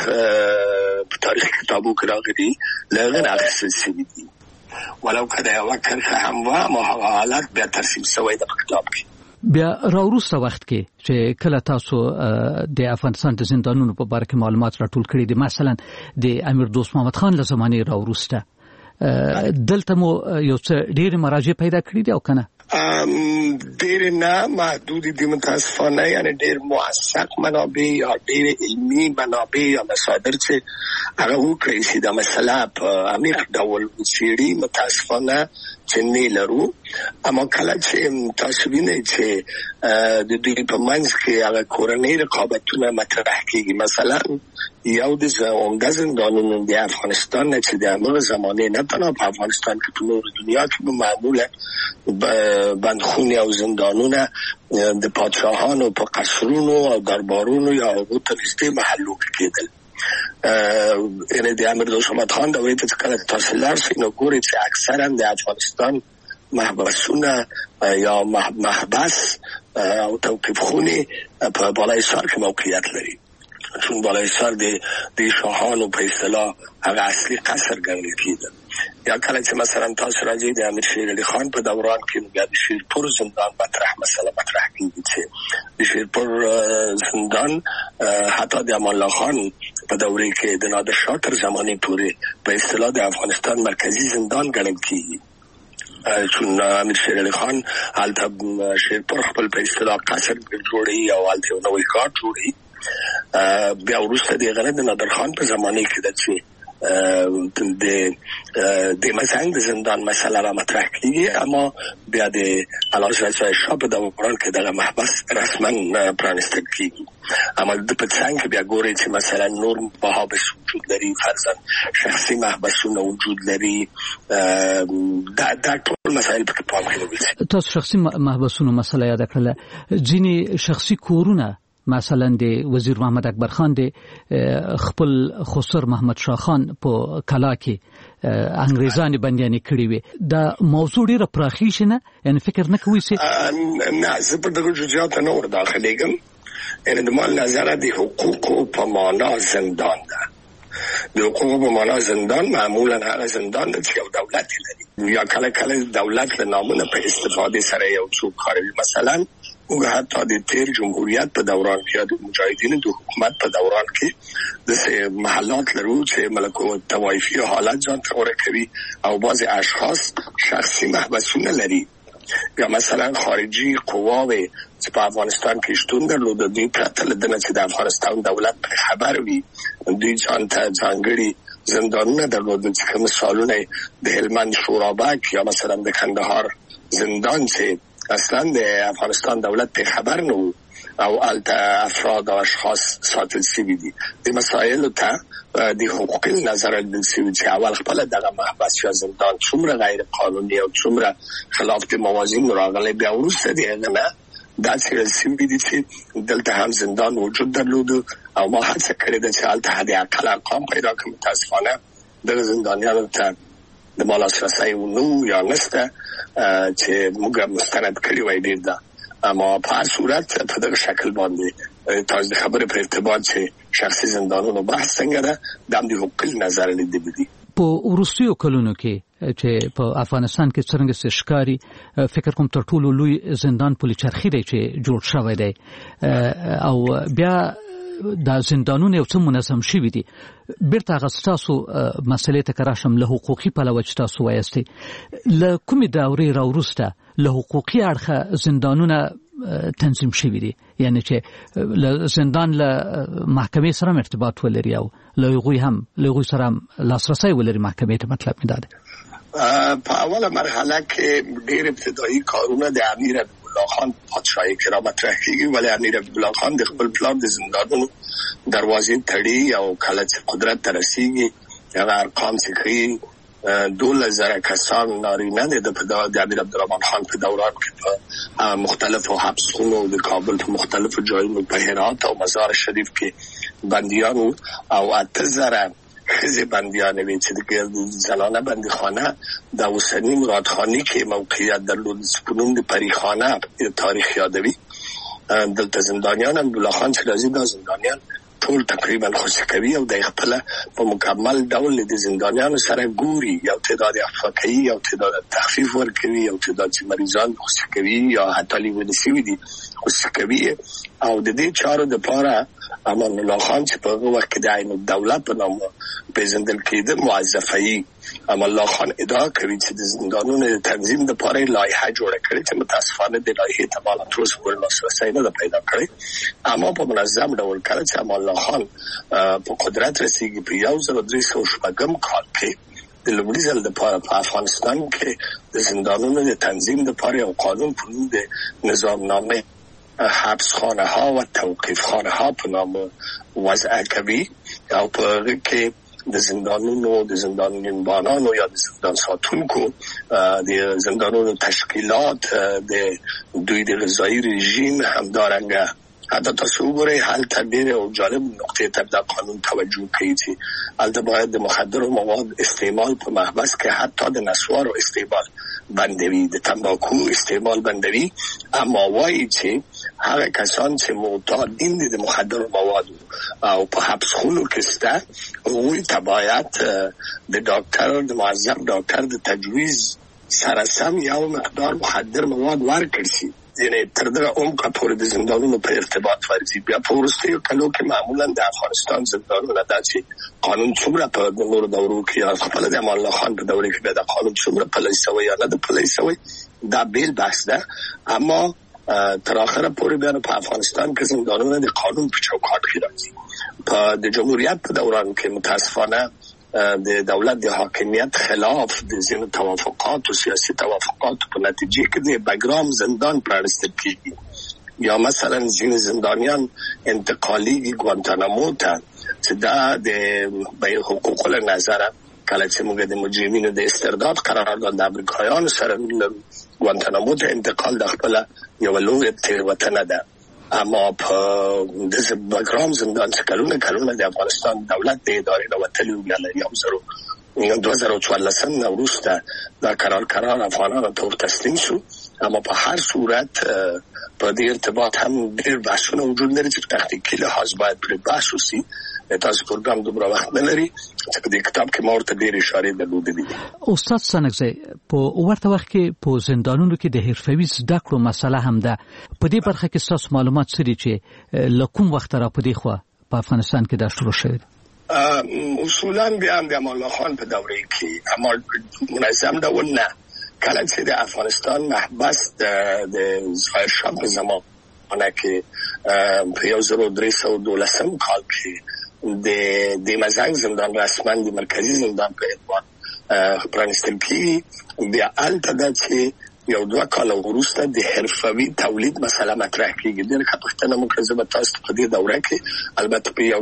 کتابو کې راغلي لغن اخیستل شوي دي ولو که د یوه کرښه هم وه اما هغه حالت بیا ترسیم شوی د کتاب کې. بیا راوروسته وخت کې چې کله تاسو د افغانستان د زندانونو په اړه کې معلومات راټول کړي دي مثلا د امیر دوست محمد خان له زمانې راوروسته دلته مو یو څه ډېر مراجع پیدا کړي دي او کنه ډېر نه محدود دي متاسفانه یعنی ډېر موثق منابع یا ډېر علمي منابع یا مصادر چې هغه وکړي چې دا مسله په عمیق ډول وڅېړي متاسفانه چې نه لرو اما کله چې تاسو وینئ چې د دوی په منځ کې هغه کورنۍ رقابتونه مطرح کېږي مثلا یو د عمده زندانونو د افغانستان نه چې د هغه زمانې نه تنها په افغانستان کې په نور دنیا کې به معمولا بندخونې او زندانونه د پادشاهانو په قصرونو او دربارونو یا هغو ته نږدې محلو کې کېدل یعنی د امیر دوست محمد خان دورې ته کله تاسو لاړ شئ نو ګورئ چې اکثرا د افغانستان محبسونه یا محبس او توقیف خونې په بالایسار کې موقعیت لري چون بالایسار د شاهانو په اصطلاح هغه اصلي قصر ګڼل کېده یا کله چې مثلا تاسو راځئ د امیر شیر علي خان په دوران کې بیا د شیرپور زندان مسله مطرح کېږي چې د شیرپور زندان حتی د امان الله خان په دورې کې د نادر شاه تر زمانې پورې په اصطلاح د افغانستان مرکزی زندان ګڼل کېږي چون امیر شیر علي خان هلته شیرپور خپل په اصطلاح قصر جوړوي او هلته یو نوی ښار جوړوي بیا وروسته د هغه د نادر خان په زمانې کې ده چې د مزنګ د زندان مسله را مطرح کیږي اما بیا د علامه شاه په دوران کې دغه محبس رسما پرانستل کیږي اما د پڅنګ بیا ګوري چې مثلا نور محابس وجود لري فرضاً شخصي محبسونه وجود لري دا ټول مسائل په پام کې نیول تاسو شخصي محبسونه مسله یاد کړل ځینې شخصي کورونه مثلا د وزیر محمد اکبر خان د خپل خسر محمد شاه خان په کلا کې انګریزان بنديان کړی وي دا موضوع ډیره پراخی شنه یعنی فکر نه کوي چې نه زه په دغه جزئیات نه ور داخليږم یعنی د مال نظر د حقوق په معنا زندان ده د حقوق په معنا زندان معمولا هغه زندان چې یو دولت لري یا کله دولت له نامونه په استفاده سره یو څوک کاروي مثلا او حتی د تیر جمهوریت په دوران کې د مجاهدینو د حکومت په دوران کې د محلات لرو چې ملکو توایفي حالات ځان ته ورکوي او بعض اشخاص شخصي محبسونه لري یا مثلا خارجي قواوې چې په افغانستان کې شتون درلود دوی پرته له دې چې د افغانستان دولت په خبر وي دوی ځان ته ځانګړي زندانونه درلودل چې کوم مثالونه د هلمند شورابک یا مثلا د کندهار زندان چې اصلا د افغانستان دولت په خبر نو او الته افراد او اشخاص ساتل شوي دي د مسایلو ته د حقوقي نظر د شوي چې اول خپل دغه محبس یا زندان څومره غیر قانوني او څومره خلاف د موازین راغلي بیا وروسته دی نه دا چې سیمې دي چې دلته هم زندان وجود درلود او ما هڅه کړې ده چې الته د اقل ارقام پیدا کړم متاسفانه د زندانیانو ته د مال اساسي نو یا نسته چې موږ مستند کړی وای ډیر دا اما په هر صورت په دغه شکل باندې تاسو خبره په ارتباط چې شخصي زندانونو بحث څنګه ده د حقوقي نظر لیدل دي په ورسیو کلونو کې چې په افغانستان کې څنګه سشکاري فکر کوم تر ټولو لوی زندان پولیچرخي دی چې جوړ شوی دی او بیا دا زندانونه یو څه منظم شوي دي. بیرته هغه ستاسو مسلې ته کراشم له حقوقي پلوه چې تاسو وایستئ له کومې دورې راوروسته له حقوقي اړخه زندانونه تنظیم شوي دي، یعنی چې زندان له محکمې سره ارتباط ولري او له هغوی سره لاسرسی ولري محکمې ته. مطلب مې دا دی په اوله مرحله کې ډېر ابتدایي کارونه د امیر عبدالله خان پادشاهي کې را مطرح کېږي، ولی امیر عبدالله خان د خپل پلان د زندانونو دروازې تړي او کله چې قدرت ته رسېږي هغه ارقام چې ښیي 12,000 کسان نارینه د امیر عبدالرحمن خان په دوران کې په مختلفو حبسخونو د کابل په مختلفو ځایونو په هرات او مزار شریف کې بندیانو او 8,000 خزه بندیانه وی چې د زنانه بندیخانه د اوسنی مرادخانی کې موقعیت درلود، سپنون د پریخانه تاریخ یادوي. دلته زندانیان عبدالله خان چې راځي دا زندانیان ټول تقریبا خوشی کوي او د خپل په مکمل ډول د زندانیانو سره ګوري، یو تعداد عفو کوي، یو تعداد تخفیف ورکوي، یو تعداد چې مریضان خوشی کوي یا حتی لیونی شوي دي خوشی کوي. او د دې چارو د پاره امان الله خان چې په هغه وخت کې د عین الدوله په نوم پیژندل کېده موظفي امان الله خان ادعا کوي چې د زندانونو د تنظیم لپاره لایحه جوړه کړې چې متاسفانه د لایحې ته مال تر اوسه پورې لاسرسی نه پیدا کړی. اما په منظم ډول کړ چې امان الله خان په قدرت رسیدي په 1306 کال کې د لومړي ځل په افغانستان کې د زندانونو د تنظیم لپاره یو قانون په نوم د نظام نامه حبس خانه ها و توقیف خانه ها په نام وضع کوي او په هغه کې د زندانونو د زندانبانانو یا د زندان ساتونکو د زندانونو تشکیلات د دوی د غذایی رژیم همدارنګه حتی تاسو وګورئ هلته ډېرې او جالب نقطې ته د قانون توجه کوي چې هلته باید د مخدرو مواد استعمال په محبس کې حتی د نسوارو استعمال بندوي، د تنباکو استعمال بندوي. اما وایي چې هغه کسان چې معتادین دي د مخدرو موادو او په حبسخونو کې سته هغوی ته باید د ډاکټر د معذب ډاکټر د تجویز سره سم یو مقدار مخدر مواد ورکړل شي، یعنی تر دغه عمقه پورې د زندانونو په ارتباط ورځي. بیا په وروستیو کلو کې معمولا د افغانستان زندانونه دا چې قانون څومره په نورو دورو کې یا خپله د امان الله خان په دوره کې بیا د قانون څومره پلی سوی یا نه د پلی سوی دا بیل بحث ده. اما تر اخره پورې بیا په افغانستان کې زندانونه د قانون په چوکاټ کې راځي. په د جمهوریت په دوران کې متاسفانه د دولت د حاکمیت خلاف د ځینو توافقات او سیاسي توافقات په نتیجه کې د بګرام زندان پرانستل کیږي یا مثلا ځینې زندانیان انتقالي ګوانتانامو ته چې دا د حقوق له نظره کله چې موږ د مجرمینو د استرداد قرارداد د امریکایانو سره ګوانتانامو ته انتقال د خپل یو لوی تېروتنه ده. اما په د بګرام زندان چې کلونه د افغانستان دولت د ادارې د وتلو بیا له 2014 نه وروسته دا قرار افغانانو ته تسلیم شو. اما په هر صورت په دې ارتباط هم ډېر بحثونه وجود لري چې تخنیکي لحاظ باید پرې بحث وشي. تاسو پروګرام دومره وخت نه لري چې په دې کتاب کې ما ورته ډېرې اشارې درلودې. استاد سنګزی په ورته وخت کې په زندانونو کې د حرفوي زده کړو مسله هم ده. په دې برخه کې ستاسو معلومات څه دي چې له کوم وخته را په دې خوا په افغانستان کې دا شروع شوی؟ اصولا بیا د امان الله خان په دوره کې اما منظم ډول نه. کله چې د افغانستان محبس د ظاهر شاه په زمانه کې په 1312 کال کې د مزنګ زندان رسما د مرکزی زندان په اعتبار پرانستل کېږي. بیا هلته ده چې یو 2 کاله وروسته د حرفوي تولید مسله مطرح کېږي. ډېر ښه پوښتنه مو کړه. زه به تاسو ته په دې دوره کې البته په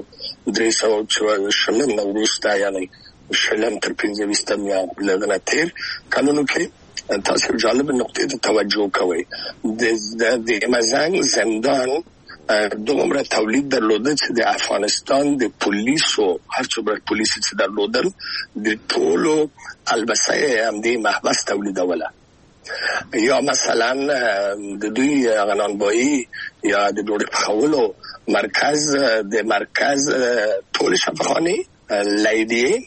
1340 نه وروسته یعنې شلم تر 25 یا لږ تیر کلونو کې تاسو جالب نقطې ته توجه کوئ. د مزنګ زندان دومره تولید درلوده چې د افغانستان د پولیسو هر څومره پولیس چې درلودل د ټولو البسه هم د محبس تولیدوله. یا مثلا د دوی غنانبایی یا د ډوډۍ پخولو مرکز ټول شفاخانه لیدی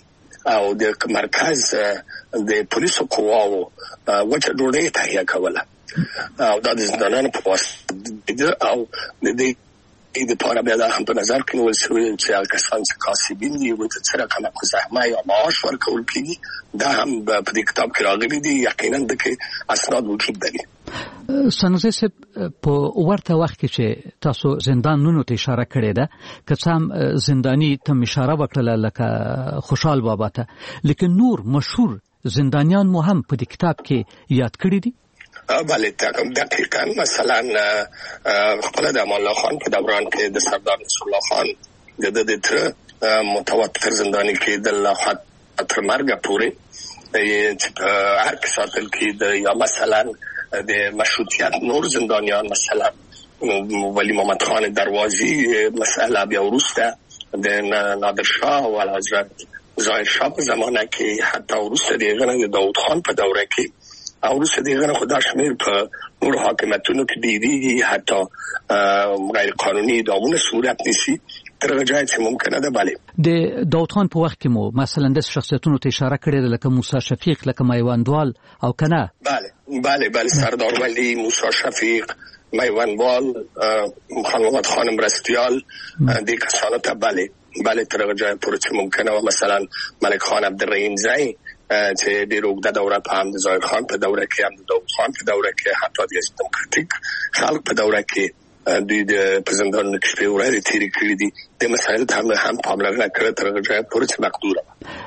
او د مرکز د پولیسو قواو وچه ډوډۍ تهیه کوله او دا د زندانانو په واسطه او د دې لپاره بیا دا هم په نظر کې نیول شوی چې هغه کسان چې کاسبین دي ورته څه رقم زحمه یا معاش ورکول کېږي دا هم په دې کتاب کې راغلي دي. یقینا د کې اسناد وجود لري. سنوزي صاحب په ورته وخت کې چې تاسو زندانونو ته اشاره کړې ده که څه هم زنداني ته اشاره وکړه لکه خوشحال بابا ته لیکن نور مشهور زندانیان مو هم په دې کتاب کې یاد کړی دي. بله دقیقاً مثلا خپل د امان الله خان په دوران کې د سردار نصر الله خان د تر متواتر زنداني کې د الله تر مرګ پورې چې هر کې ساتل کې یا مثلا د مشروطیت نور زندانیان مثلا ولی محمد خان دروازی مسئله بیا وروسته د نادر شاه او حضرت ظاهر شاه په زمانه کې حتی وروسته د داود خان په دوره کې او وروسته دغه خدای شمیر په نور حاکمیتونو کې دیدي حتی غیر قانوني دامونه صورت نیسی تر جای چې ممکنه ده. بله د داود خان په وخت کې مو مثلا د شخصیتونو ته اشاره کړې لکه موسی شفیق لکه میوندوال او کنه. بله سردار ولی، موسی شفیق، میوندوال، خان محمد خان مرستیال د کسانو ته بله تر جای پورې چې ممکنه و مثلا ملک خان عبدالرحیم زئی چې د روغ د دوره په هم د ظاهر خان په دوره کې هم د داود خان په دوره کې حتی د دموکراتیک خلق په دوره کې دوی د پرزندانو کې په وړاندې تیری کړی دي د مسایل ته هم پاملرنه کړې تر ځای پورې چې مقدوره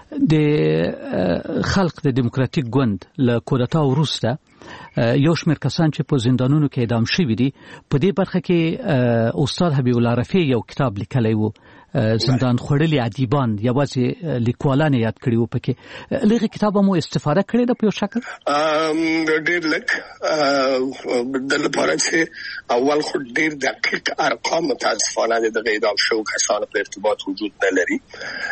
د خلق د دموکراتیک ګوند له کودتا وروسته یو شمېر کسان چې په زندانونو کې اعدام شوي دي په دې برخه کې استاد حبیب الله رفیع یو کتاب لیکلی و زندان خوړلي ادیبان یوازې لیکوالان یاد کړي وو پکې لږه کتاب مو استفاده کړې ده په یو شکل ډېر لږ د لپاره چې اول خو ډېر دقیق ارقام متاسفانه د اعدام شوو کسانو په ارتباط وجود نه لري.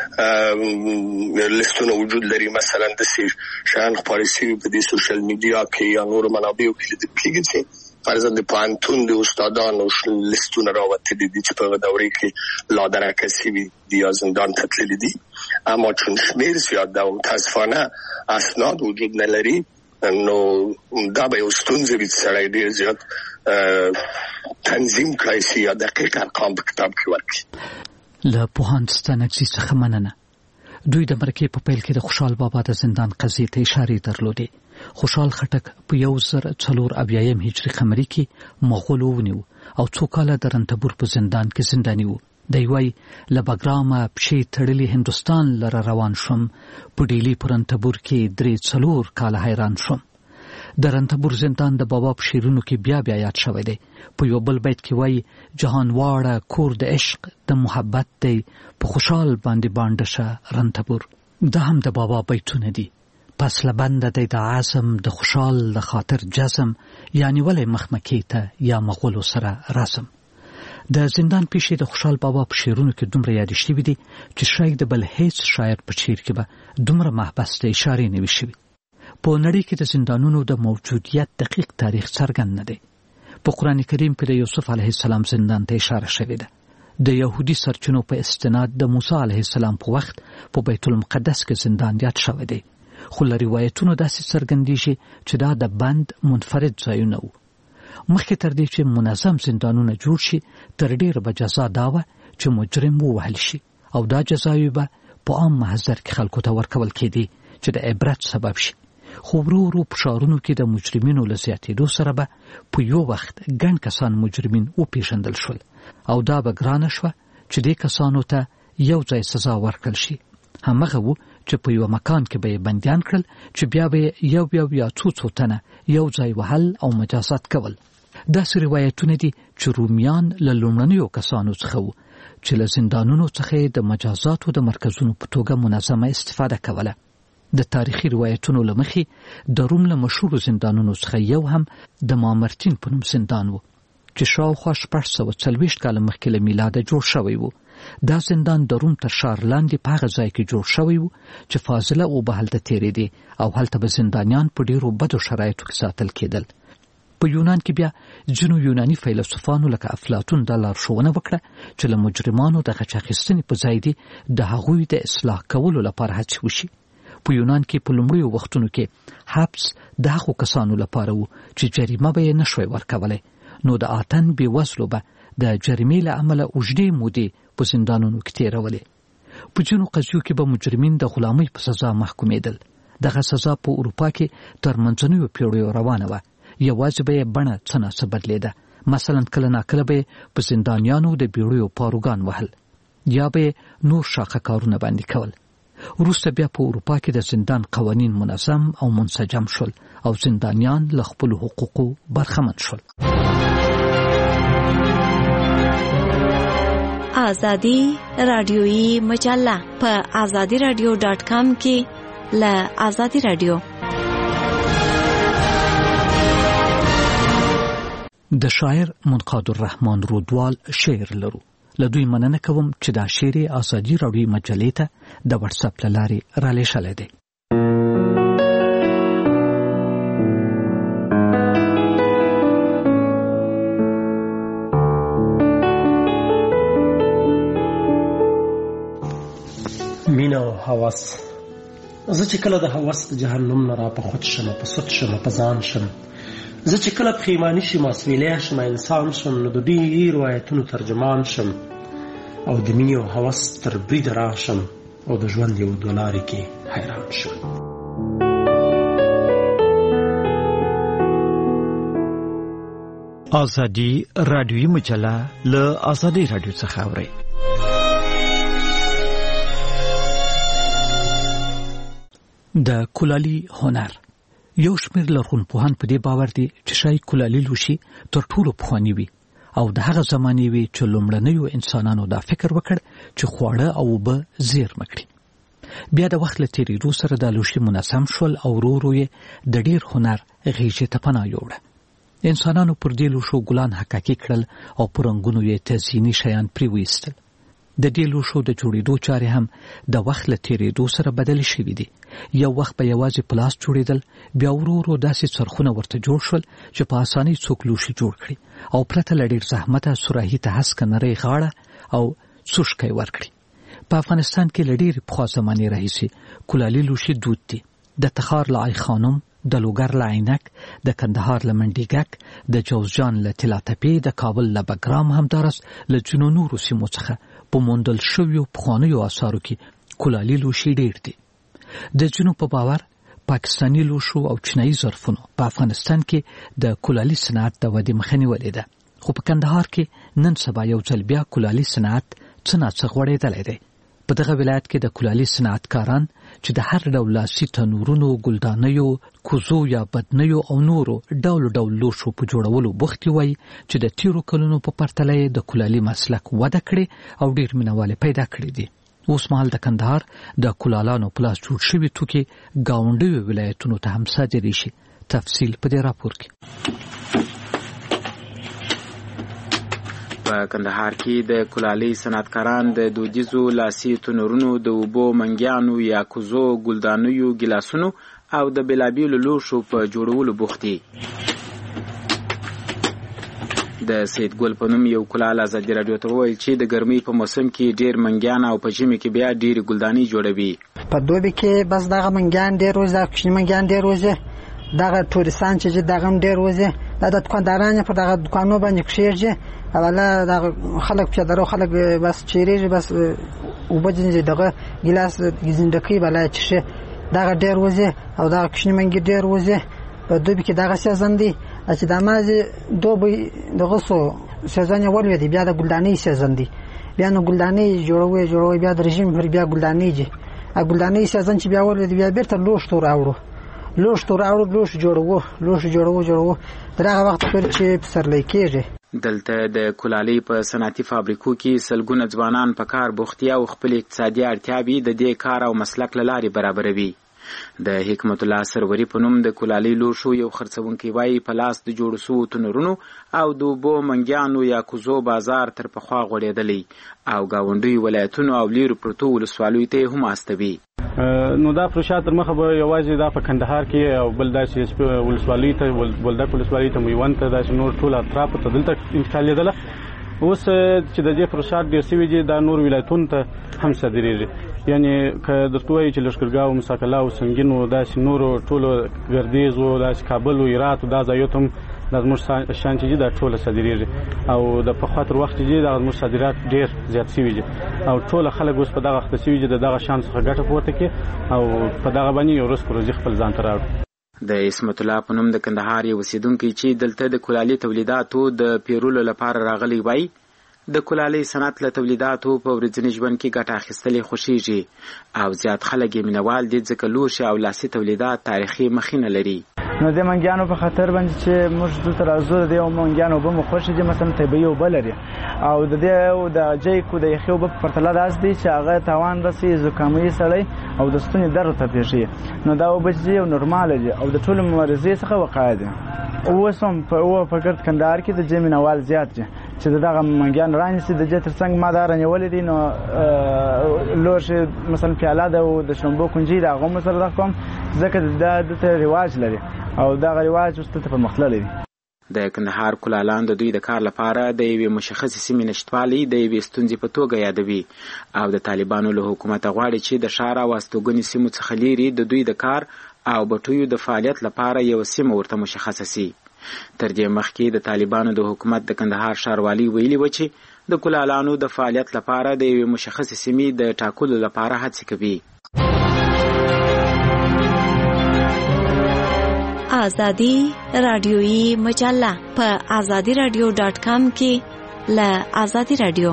لیستونه وجود لري مثلا د شیان خپاره شوي په دې سوشل میډیا کې یا نور منابعو کې لیدل کېږي چې فرضاً د پوهنتون د استادانو لیستونه راوتلي دي چې په دورې کې لادرکه شوي دي یا زندان ته تللي دي اما چون شمیر زیاد ده او متاسفانه اسناد وجود نه لري نو دا به یو ستونزه وي چې سړی ډېر زیات تنظیم کړی شي یا دقیق ارقام په کتاب کې ورکړي. له پوهاند ستانکزي څخه مننه. دوی د مرکې په پیل کې د خوشحال بابا د زندان قضیې ته اشارې درلودې. خوشحال خټک په 1480 هجري قمري کې مغولو ونیو او څو کاله د رنتبور په زندان کې زنداني و. دی وای له بګرامه پښې تړلې هندستان لره روان شوم په ډیلی په رنتبور کې 3-4 کاله حیران شوم. د رنتبور زندان د بابا په شعرونو کې بیا یاد شوی دی. په یو بل بیت کې وای جهان واړه کور د عشق د محبت دی په خوشحال باندې باندې شه رنتبور. دا هم د بابا بیتونه دي. پس لبند دی د عزم د خوشحال د خاطر جزم یعنی ولی مخمکی ته یا مغولو سره رسم. د زندان پیښې د خوشحال بابا په شعرونو کې دومره یاد شوي دي چې شاید د بل هیڅ شاعر په شعر کې به دومره محبس ته اشارې نه وي شوي. په نړۍ کې د زندانونو د موجودیت دقیق تاریخ څرګند نه دی. په قرآن کریم کې د یوسف علیه السلام زندان ته اشاره شوې ده. د یهودي سرچینو په استناد د موسی علیه السلام په وخت په بیت المقدس کې زندان یاد شوی دی. خو له روایتونو داسې څرګندېږي چې دا د بند منفرد ځایونه وو. مخکې تر دې چې منظم زندانونه جوړ شي تر ډېره به جزا دا وه چې مجرم ووهل شي او دا جزاوې به په عام محضر کې خلکو ته ورکول کېدې چې د عبرت سبب شي. خو ورو ورو په ښارونو کې د مجرمینو له زیاتېدو سره به په یو وخت ګڼ کسان مجرمین وپېژندل شول او دا به ګرانه شوه چې دې کسانو ته یو ځای سزا ورکړل شي. همغه و چې په یو مکان کې به یې بندیان کړل چې بیا به یو یا څو تنه یو ځای وهل او مجازات کول. داسې روایتونه دي چې رومیان له لومړنیو کسانو څخه وو چې له زندانونو څخه د مجازاتو د مرکزونو په توګه منظمه استفاده کوله. د تاریخي روایتونو له مخې د روم له مشهورو زندانونو څخه یو هم د مامرتین په نوم زندان و چې شاوخوا 640 کاله مخکې له میلاده جوړ شوی و. دا زندان د روم تر ښار لاندې په هغه ځای کې جوړ شوی و چې فاضله اوبه هلته تېرېدې او هلته به زندانیان په ډېرو بدو شرایطو کې ساتل کېدل. په یونان کې بیا ځینو یوناني فیلسوفانو لکه افلاطون دا لارښوونه وکړه چې له مجرمانو د غچ اخیستنې په ځای دې د هغوی د اصلاح کولو لپاره هڅې وشي. په یونان کې په لومړیو وختونو کې حبس د هغو کسانو لپاره و چې جریمه به یې نشوی ورکولی، نو د آتن بېوزلو به د جریمې له امله اوږدې مودې په زندانونو کې تېرولې. په ځینو قضیو کې به مجرمین د غلامۍ په سزا محکومېدل. دغه سزا په اروپا کې تر منځنیو پیړیو روانه وه، یوازې به یې بڼه څه ناڅه بدلېده. مثلا کله ناکله به یې په زندانیانو د بیړیو پاروګان وهل یا به نور شاخه کارونه باندې کول. وروسته بیا په اروپا کې د زندان قوانین منظم او منسجم شول او زندانیان له خپلو حقوقو برخمن شول. آزادی رادیویی مجله په azadiradio.com کې له آزادی رادیو. د شاعر منقاد الرحمن رودوال شعر لرو. له دوی مننه کوم چې دا شعر آزادی رادیویی مجلې ته د واتس اپ له لارې رالیږلی دی. مینه او هوس. زه چې کله د هوس د جهنم نه را په خود شم، په سود شم، په ځان شم، زه چې کله پښیماني شم، اسویلی شم، انسان شم، نو د ډېرو آیتونو ترجمان شم او د مینې او هوس تر بریده راشم او د ژوند یو دوه لارې کې حیران شم. آزادی رادیویی مجله له آزادی رادیو څخه اورئ. د کولالي هنر. یو شمېر لرغونپوهان په دې باور دي چې شاید کولالي لوښي تر ټولو پخواني وي او د هغه زمانې وي چې لومړنیو انسانانو دا فکر وکړ چې خواړه او اوبه زېرمه کړي. بیا د وخت له تېرېدو سره دا لوښي منظم شول او ورو ورو یې د ډېر هنر غېږې ته پناه یوړه. انسانانو پر دې لوښو ګلان حکاکي کړل او په رنګونو یې تزییني شیان پرې ویستل. د دې لوښو د جوړېدو چارې هم د وخت له تېرېدو سره بدلې شوي دي. یو وخت به یوازې پلاس جوړېدل، بیا ورو ورو داسې څرخونه ورته جوړ شول چې په اسانۍ څوک لوښي جوړ کړي او پرته له ډېر زحمته سوراهي ته هسکه نرۍ غاړه او څوشکی ورکړي. په افغانستان کې له ډېرې پخوا زمانې راهیسې کولالي لوښي دود دي. د تخار له آی خانم، د لوګر له عینک، د کندهار له منډیګک، د جوزجان له طلاتپې، د کابل له بګرام، همدارس له ځینو نورو سیمو څخه په موندل شویو پخوانیو آثارو کې کولالي لوښي ډېر دي. د ځینو په باور پاکستاني لوښو او چینایي ظرفونو په افغانستان کې د کولالي صنعت د ودې مخه نیولې ده، خو په کندهار کې نن سبا یو ځل بیا کولالي صنعت څه ناڅه غوړېدلی دی. په دغه ولایت کې د کولالي صنعتکاران چې د هر ډول لاسي تنورونو، ګلدانیو، کوزو یا بدنیو او نورو ډول ډول لوښو په جوړولو بوخت وي چې د تیرو کلونو په پرتله د کولالي مسلک وده کړې او ډېر مینوال پیدا کړي دي. اوس مهال د کندهار د کولالانو پلاس جوړ شوي توکي ګاونډیو ولایتونو ته هم صادرې شي. تفصیل په دې راپور کې. په کندهار کې د کولالي صنعتکاران د دودیزو لاسي تنورونو، د اوبو منګیانو یا کوزو، ګلدانیو، ګیلاسونو او د بېلابېلو لوښو په جوړولو بوخت دي. د سید ګل په نوم یو کولال ازادي راډیو ته وویل چې د ګرمۍ په موسم کې ډېر منګیان او په ژمي کې بیا ډېرې ګلدانۍ جوړوي. په دوبي کې بس دغه منګیان ډېر وځي، دغه کوچني منګیان ډېر وځي، دغه ټوریستان چې دغه هم ډېر وځي. دا د دوکانداران په دغه دوکانو باندې کښېږي، اوله دغه خلک پیادهرو خلک بس چیرېږي، بس اوبه دغه ګیلاس زندګۍ بلا چښي، دغه ډېر وځي او دغه کوچني منګي ډېر وځي. په دوبي کې دغه سیزن دی چې د مازی دوبي دغه سو سیزن یې ولوي دی، بیا د ګلدانۍ سیزن دی، بیا نو ګلدانۍ جوړوي بیا د رژیم پر بیا ګلدانۍ دي. ا ګلدانۍ سیزن چې بیا ولوي دی بیا بیرته لوښ راوړو لوښ جوړو دغه وخت پر چې پسرلی کېږي. دلته د کولالۍ په صنعتي فابریکو کې سلګونه ځوانان په کار بوختیا او خپل اقتصادي اړتیاوې د دې کار او مسلک له لارې برابروي. د حکمت الله سروري په نوم د کولالۍ لوښو یو خرڅونکی وایي په لاس د جوړ شوو تنورونو او د اوبو منګیانو یا کوزو بازار تر پخوا غوړېدلی او ګاونډیو ولایتونو او لیرو پرتو ولسوالیو ته هم استوي. نو دا پروژه تر مخه به یوازې دا په کندهار کې او بل داسې ولسوالۍ ته بولدک ولسوالۍ ته میوند ته داسې نور ټول اطراف ته دلته انتقالېدله. اوس چې د دې پروژه ډېر سوي دي دا نور ولایتونو ته هم صادرېږي. یعنی که درته وایي چې لښکرګاه او مساکله او سنګین او داسې نورو ټولو ګردیز او داسې کابل او هرات دا ځایو ته هم دا زموږ شان چې دا ټوله صادریږي او د پخوا تر وخت چې دا زموږ صادرات ډیر زیات شوي دي او ټول خلک اوس په دغه وخت شوي دي دغه شان څخه ګټه پورته کړي او په دغه باندې یو رزق روزي خپل ځان ته راوړي. د اسمت الله په نوم د کندهار یو اوسیدونکی چې دلته د کلالي تولیداتو د پیرولو لپاره راغلی وای د کلالي صنعت له تولیداتو په ورځني ژوند کې ګټه اخیستلې خوشیږي او زیات خلک یې مینوال دي ځکه لوښي او لاسي تولیدات تاریخي مخینه لري. نو د منګیانو په خاطر باندې چې موږ دلته راځو د یو منګیانو به مو خوښ دي مثلا طبیعي اوبه لري او د دې د جیکو د یخي اوبه په پرتله داس دي چې هغه تاوان رسي زکامي سړی او د ستوني درد ته پیښي نو دا اوبه چې یو نورمال دي او د ټولو مریضۍ څخه وقایه دي. اوس هم په ګرد کندهار کې د جمینوال زیات دي چې دغه منګیان رانیسي د دې ترڅنګ ما دا رانیولې دي نو لوښي مثلا پیاله ده او د شړومبو کنجي د هغه مثلا رقم ځکه د رواج لري او دا رواج اوس ته په مخلل دي. د کندهار کلالان د دوی د کار لپاره د یوې مشخصې سیمې نشتوالي د یوې ستونزې په توګه یادوي او د طالبانو له حکومت غواړي چې د ښار او استوګنې سیمو څخه لیرې د دوی د کار او بټیو د فعالیت لپاره یو سیمه ورته مشخصه سي. تر دې مخکې د طالبانو د حکومت د کندهار ښاروالي ویلي و چې د کلالانو د فعالیت لپاره د یوې مشخصې سیمې د ټاکلو لپاره هڅې کوي. آزادی رادیویی مجله په azadiradio.com کې له آزادی رادیو.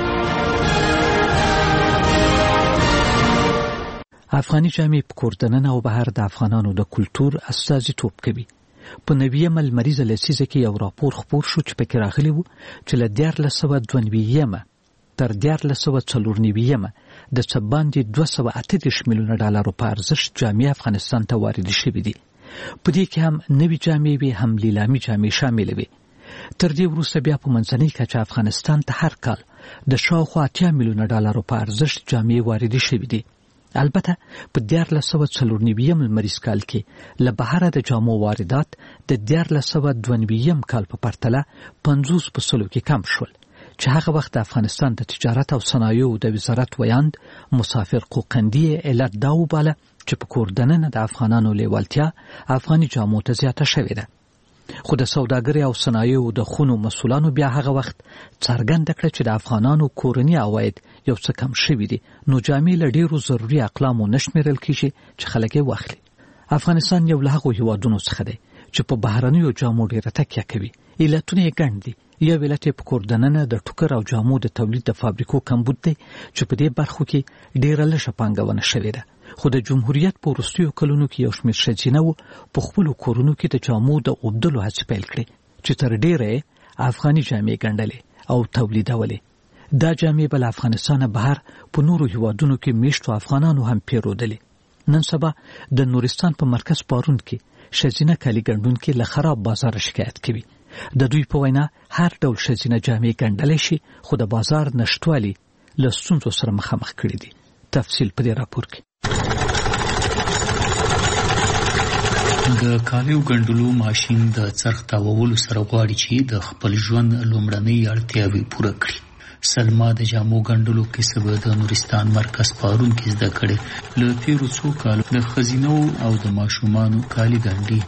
افغاني جامې په کور دننه او بهر د افغانانو د کلتور استازیتوب کوي. په 90مه لمریزه لسیزه کې یو راپور خپور شو چې پکې راغلی و چې له 1992 تر 1994 د څه باندې 238 میلیونه ډالرو په ارزښت جامې افغانستان ته واردې شوې دي. په دې کې هم نوي جامې وي هم لیلامي جامې شامل وي. تر دې وروسته بیا په منځنۍ کچه افغانستان ته هر کال د شاوخوا 80 میلیونه ډالرو په ارزښت جامې واردې شوې دي. البته په 1994 لمریز کال کې له بهره د جامو واردات د 1992 کال په پرتله 50% کې کم شول چې هغه وخت د افغانستان د تجارت او صنایعو د وزارت ویاند مسافر قوقندي علت دا وباله چې په کور دننه د افغانانو لیوالتیا افغاني جامو ته زیاته شوې ده. خو د سوداګرۍ او صنایعو د خونو مسؤلانو بیا هغه وخت څرګنده کړه چې د افغانانو کورني عواید یو څه کم شوي دي نو جامې له ډیرو ضروري اقلامو نه شمیرل کیږي چې خلک یې واخلي. افغانستان یو له هغو هیوادونو څخه دی چې په بهرنیو جامو ډیره تکیه کوي. علتونه یې ګڼ دي. یو علت یې په کور دننه د ټوکر او جامو د تولید د فابریکو کمبود دی چې په دې برخو کې ډیره لږه پانګونه شوې ده. خو د جمهوریت په وروستیو کلونو کې یو شمېر ښځینه په خپلو کورونو کې د جامو د اوبدلو هڅې پیل کړې چې تر ډیره افغاني جامې ګڼلې او تولیدولې. دا جامې به له افغانستانه بهر په نورو هیوادونو کې میشتو افغانانو هم پیرودلې. نن سبا د نورستان په مرکز پارون کې ښځینه کالي ګنډونکي له خراب بازار شکایت کوي. د دوی په وینا هر ډول ښځینه جامې ګنډلی شي خو د بازار نشتوالي له ستونزو سره مخامخ کړي دي. تفصیل په دې راپور کې. د کالیو ګنډلو ماشین د څرخ تاوولو سره غواړي چې د خپل ژوند لومړنۍ اړتیاوې پوره کړي. سلما د جامو ګنډلو کسب د نورستان مرکز پارون کې زده کړې. له تیرو څو کالو د ښځینو او د ماشومانو کالي ګنډي.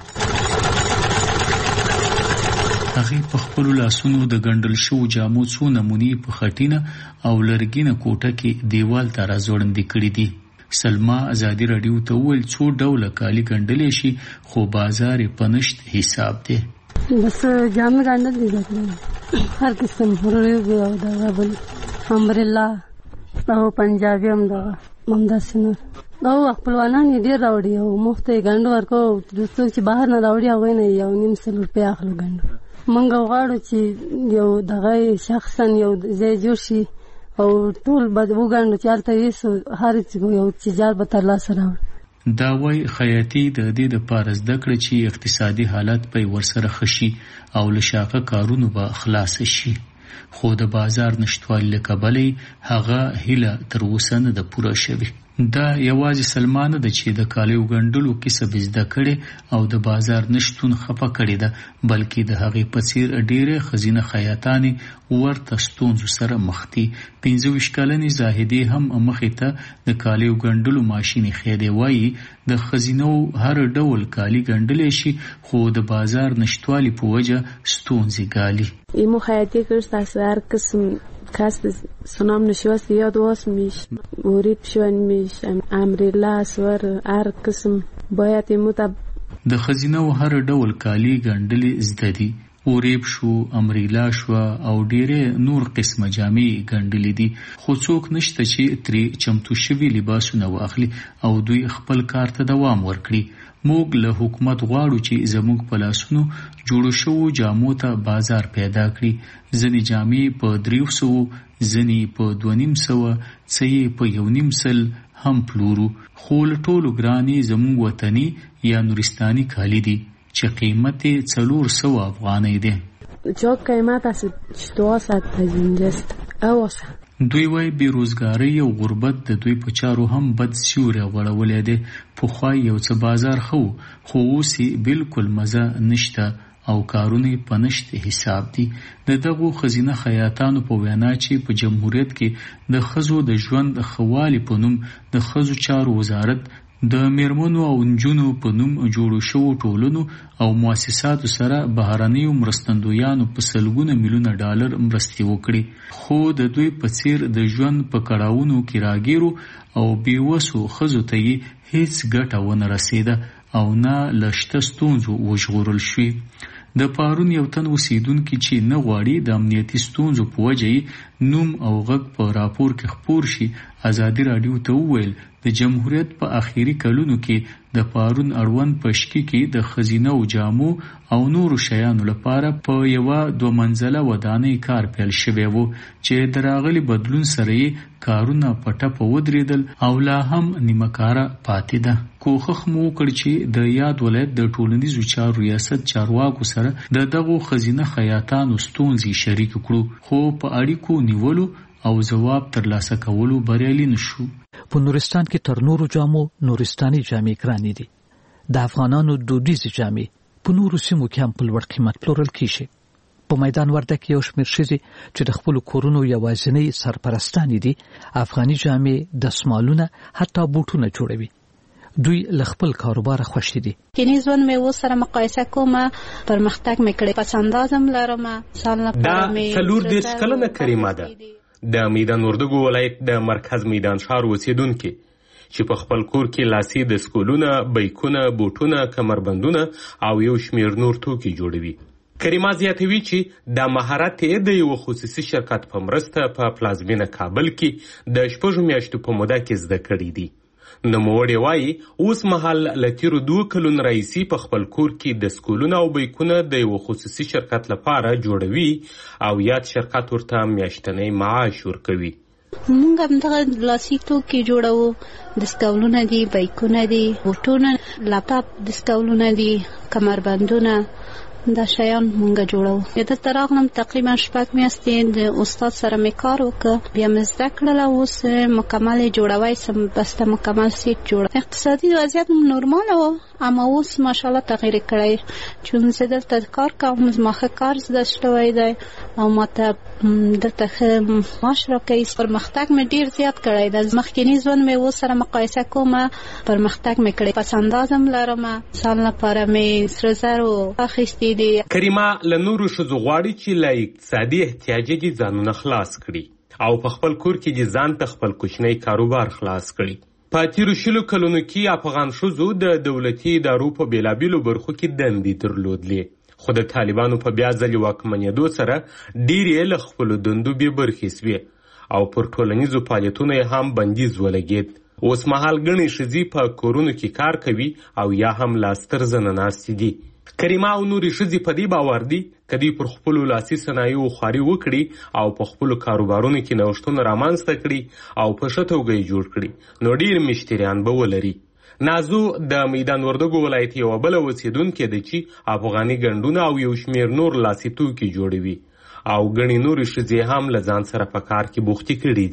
هغې په خپلو لاسونو د ګنډل شوو جامو څو نمونې په خټینه او لرګینه کوټه کې دیوال ته راځوړندې کړي دي. سلما آزادی رادیو ته وویل څو ډوله کالي ګنډلی شي خو بازار یې په نشت حساب دی. بس جامې ګنډل دي زده کړم هر قسم هروب او دغه بل امبریلا او پنجابي هم دغه همداسې نور او خپلوانان یې ډېر راوړي او مفت یې ګنډ ورکوو. څوک چې بهر نه راوړي هغوی نه 1.5 روپۍ اخلو ګنډو. موږ غواړو چې یو دغه شخصا یو ځای جوړ شي او ټول به وګڼو چې هلته یې هر یو تجارت به ترلاسه راوړي. دا وایي خیاطي د دې دپاره زده کړه چې اقتصادي حالت به یې ورسره ښه شي او له شاقه کارونو به خلاصه شي. خو د بازار نشتوالي له کبله هغه هیله تر اوسه نه ده پوره شوې. دا یوازې سلمانه ده چې د کالیو ګنډلو کسب زده کړي او د بازار نشټون خپه کړي ده، بلکې د هغې په څیر ډېرې ښځینه خیاطانې ورته ستونزو سره مخ دي. 25 کلنې زاهدې هم مخې ته د کالیو ګنډلو ماشین خېدې وایي د ښځینو هر ډول کالي ګنډلی شي، خو د بازار نشتوالي په وجه ستونزې ګالي. ایمو خیاطی کرد از هر قسم کسب سنام نشوست یاد واس میش ورید شون میش امریلا سور هر قسم باید ایمو تا د ښځینو هر ډول کالي ګنډلې زده دي. اوریب شو، امریلا شو او ډېرې نور قسمه جامې ګنډلې دي، خو څوک نشته چې ترې چمتو شوي لباسونه واخلي او دوی خپل کار ته دوام ورکړي. موږ له حکومت غواړو چې زموږ په لاسونو جوړو شوو جامو ته بازار پیدا کړي. ځینې جامې په 300، ځینې په 250، څه یې په 1.5 هم پلورو، خو له ټولو ګرانې زموږ وطني یا نورستاني کالي دي چې قیمت 400 افغانۍ دی. جو قیمت است 250 است. اوسه دوی وای بیروزګاری او غربت د دوی په چارو هم بد سیوری غوړولې ده. پخوا یو څه بازار خو اوس بالکل مزه نشته او کارونه په نشت حساب دي. دغه خزینه خیاطانو په وینا چې په جمهوریت کې د خزو د ژوند خوالي په نوم د خزو چارو وزارت د میرمنو او نجونو په نوم جوړو شوو ټولنو او مؤسساتو سره بهرنیو مرستندویانو په سلګونه میلیونه ډالر مرستې وکړي، خو د دوی په څیر د ژوند په کړاوونو کې راګیرو او بیوسو خزو ته هیڅ ګټه ونه رسیده او نه لشته ستونزو وژغورل شوي. د پارون یو تن اوسیدونکي چې نه غواړي د امنیتي ستونزو په وجه نوم او غږ په راپور کې خپور شي، ازادي راډیو ته وویل د جمهوریت په اخیری کلونو کې د پارون اړوند پشکی کې د خزینه او جامو او نورو شیانو لپاره په یو 2 منزله ودانۍ کار پیل شوی وو چې دراغلي بدلون سره کارونه پټه په ودرېدل او لا هم نیمه کاره پاتې ده. کوښښ مو وکړ چې د یاد ولایت د ټولنیزو چارو ریاست چارواکو سره دغه خزینه خیاطانو ستونزې شریک کړو، خو په اړیکو نیولو او جواب ترلاسه کولو بریالي نشو. په نورستان کې تر نورو جامو نورستاني جامې ګرانې دي. د افغانانو دودیزې جامې په نورو سیمو کې هم په لوړ قیمت پلورل کیږي. په میدان ورده کې یو شمېر ښځې چې د خپلو کورونو یوازینۍ سرپرستانې دي، افغاني جامې، دستمالونه، حتی بوټونه جوړوي. دوی له خپل کاروبار خوښ دي. کینی ځوان مې و سره مقایسه کوم، پرمختګ مې کړی، پسندازم لرم. دا 40 کلنه کریمه ده د میدان وردګو ولایت د مرکز میدان ښار اوسیدونکي چې په خپل کور کې لاسي دستکولونه، بیکونه، بوټونه، کمربندونه او یو شمېر نور توکي جوړوي. کریمه زیاتوي چې د مهارت یې د یو خصوصي شرکت په مرسته په پلازمینه کابل کې د 6 میاشتو په موده کې زده کړي دي. نوموړی وایي اوس مهال له تیرو 2 کلونو راهیسې په خپل کور کې دستکولونه او بیکونه د یو خصوصي شرکت لپاره جوړوي او یاد شرکت ورته میاشتنی معاش ورکوي. مونږ هم دغه لاسي توکي جوړوو، دستکولونه دي، بیکونه دي، بوټونه، لاپټاپ دستکولونه دي، کمربندونه، دا شیان مونږ جوړوو. دلته راغلم تقریبا 6 میاشتې د استاد سره مې کار وکړ، بیا مې زده کړله، اوس مکمل جوړوی سم، بسته مکمل سیټ جوړ. اقتصادي وضعیت نورماله و، اما اوس ماشاءالله تغییر کړی، چون زه دلته کار کوم، زما ښه کار زده شوی دی او ماته دلته ښه معاش راکوي. پرمختګ مې ډېر زیات کړی دی. مخکیني ژوند مې اوس سره مقایسه کوم، پرمختګ مې کړی، پسندازم لرم. سال لپاره مې سره زرو اخیستي دي. کریمه له نورو ښځو غواړي چې له اقتصادي احتیاجه دي ځانونه خلاص کړي او په خپل کور کې دي ځان ته خپل کوچنی کاروبار خلاص کړي. په تیرو 20 کلونو کې افغان ښځو د دولتي ادارو په بېلابېلو برخو کې دندې درلودلې، خو د طالبانو په بیا ځلې واکمنېدو سره ډېرې له خپلو دندو بې برخې سوې او پر ټولنیزو فعالیتونو یې هم بندیز ولګېد. اوس مهال ګڼې ښځې په کورونو کې کار کوي او یا هم لا سترزنه ناستې دي. کریمه او نورې ښځې په دې باور دي که دوی پر خپلو لاسي صنایعو خواري وکړي او په خپلو کاروبارونو کې نوښتونه رامنځته کړي او په ښه توګه یې جوړ کړي نو ډېر مشتریان به ولري. نازو د میدان وردګو ولایت یوه بله اوسیدونکې ده چې افغاني ګنډونه او یو شمېر نور لاسي توکي جوړوي او ګڼې نورې ښځې هم له ځان سره په کار کې بوختې کړي دي.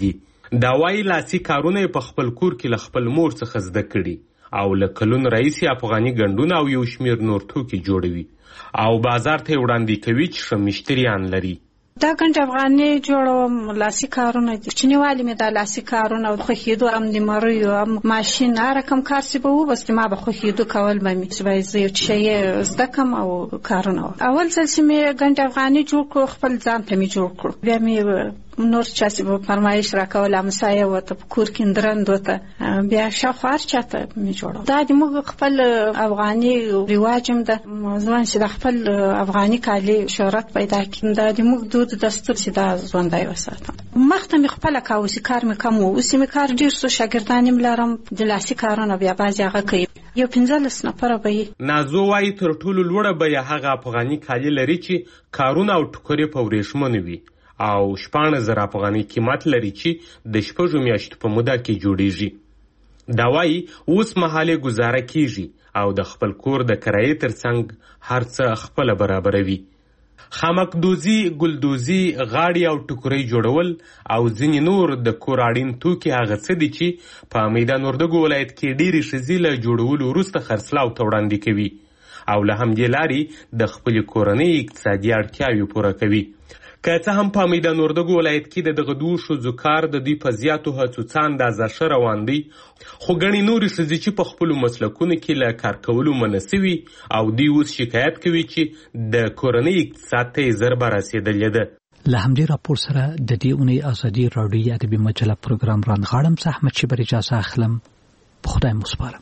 دا وايي لاسي کارونه په خپل کور کې له خپل مور څخه زده کړي او له کلونو راهیسې افغاني ګنډونه او یو شمېر نور توکي جوړوي او بازار ته وړاندې کوي چې ښه مشتریان لري. دا ګنډ افغاني جوړوم لاسي کارونه دي. کوچنیوالي مې دا لاسي کارونه او خوښېدو هم د مریو هم ماشین هر رقم کار چې به و بس ما به خوښېدو کول به مې چې باید زه یو شی زده کړم او کارونه اول ځل چې مې ګنډ افغاني جوړ کړو خپل ځان ته مې جوړ کړو. بیا مې نور چا چې به فرمایش راکول همسایه ورته په کور کې درند ورته بیا شاوخوا هر چا ته مې جوړوم. دا د موږ خپل افغاني رواج هم ده ځوان چې د خپل افغاني کالي شهرت پیدا کړي. دا د موږ دود دستور چې دا ژوندی وساتم. مخته مې خپله کاوه چې کار مې کم و اوس مې کار ډېر څو شاګردان یې لرم د لاسي کارونه بیا بعضې هغه کوي یو 15 نفره به یې. نازو وایي تر ټولو لوړه بیه هغه افغاني کالي لري چې کارونه او ټوکرې په ورېښمو وي او 14,000 افغاني قیمت لري چې د 6 میاشتو په موده کې جوړیږي. دا وايي اوس مهاله گزاره کیږي او د خپل کور د کرایې ترڅنګ هر څه خپل برابروي. خامکدوزي، ګلدوزي، غاړي او ټوکرۍ جوړول او ځینې نور د کور اړین توکي هغه څه دي چې په میدان وردګو ولایت کې ډېرې ښځې له جوړولو وروسته خرڅلاو ته وړاندې کوي او له همدې لارې د خپلې کورنۍ اقتصادي اړتیاوې پوره کوي. که څه هم په میدان وردګو ولایت کې د دغه دوو ښځو کار د دوی په زیاتو هڅو څه اندازه ښه روان دی، خو ګڼې نورې ښځې چې په خپلو مسلکونو کې له کار کولو منع سوي او دوی اوس شکایت کوي چې د کورنۍ اقتصاد ته یې ضربه رسېدلې ده. له همدې راپور سره د دې اونۍ ازادي راډیوي ادبي مجله پروګرام رانغاړم. زه احمد شیبر اجازه اخلم. په خدای مو سپارم.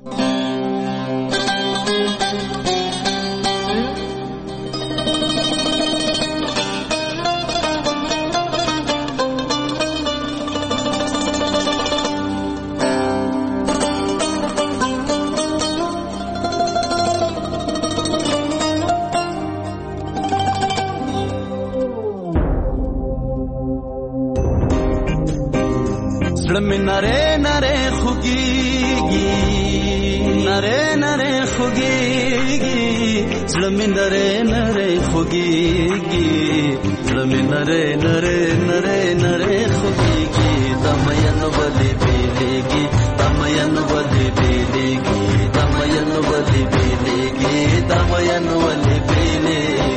نره نره خوگیگی نره نره خوگیگی زلمی نره نره خوگیگی زلمی نره نره نره نره خوگیگی دمین ولی بیلیگی دمین ولی بیلیگی دمین ولی بیلیگی دمین ولی بیلیگی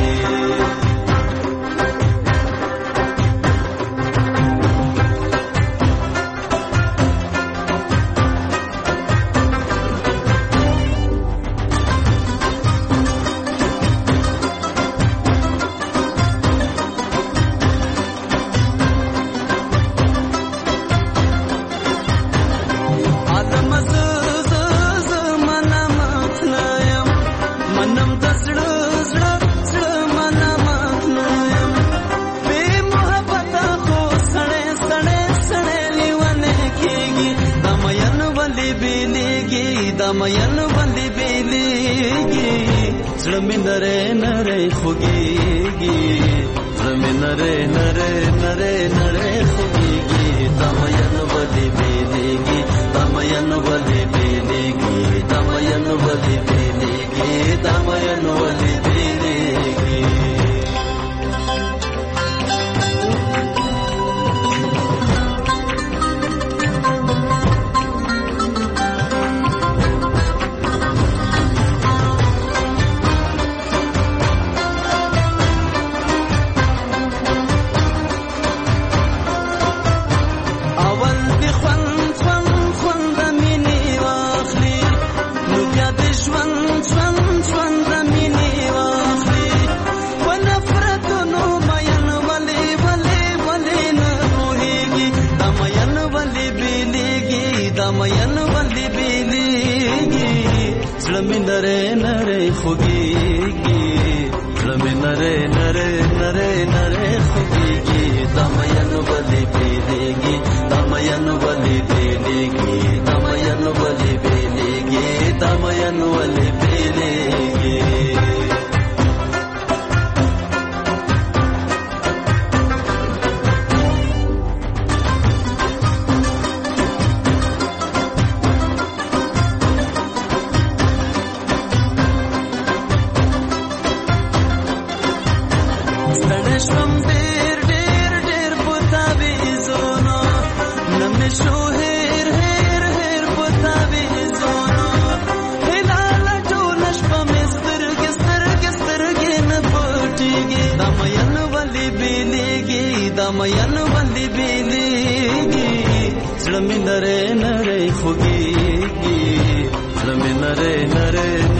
دمین ولی بیلیگی زلمی نره نره خوگیگی زلمی نره نره نره نره خوگیگی دمین ولی بیلیگی دمین ولی بیلیگی دمین ولی بیلیگی دمین ولی بیلیگی زلمی نره نره خوگیگی زلمی نره نره نره نره خوگیگی دمین ولی بیلیگی دمین ولی بیلیگی دمین ولی بیلیگی دمین ولی بیلیگی شوم ډېر ډېر ډېر پتا ویزونو مین باندې بیلیږي زړه مې نری نری خوږیږي زړه مې نری نری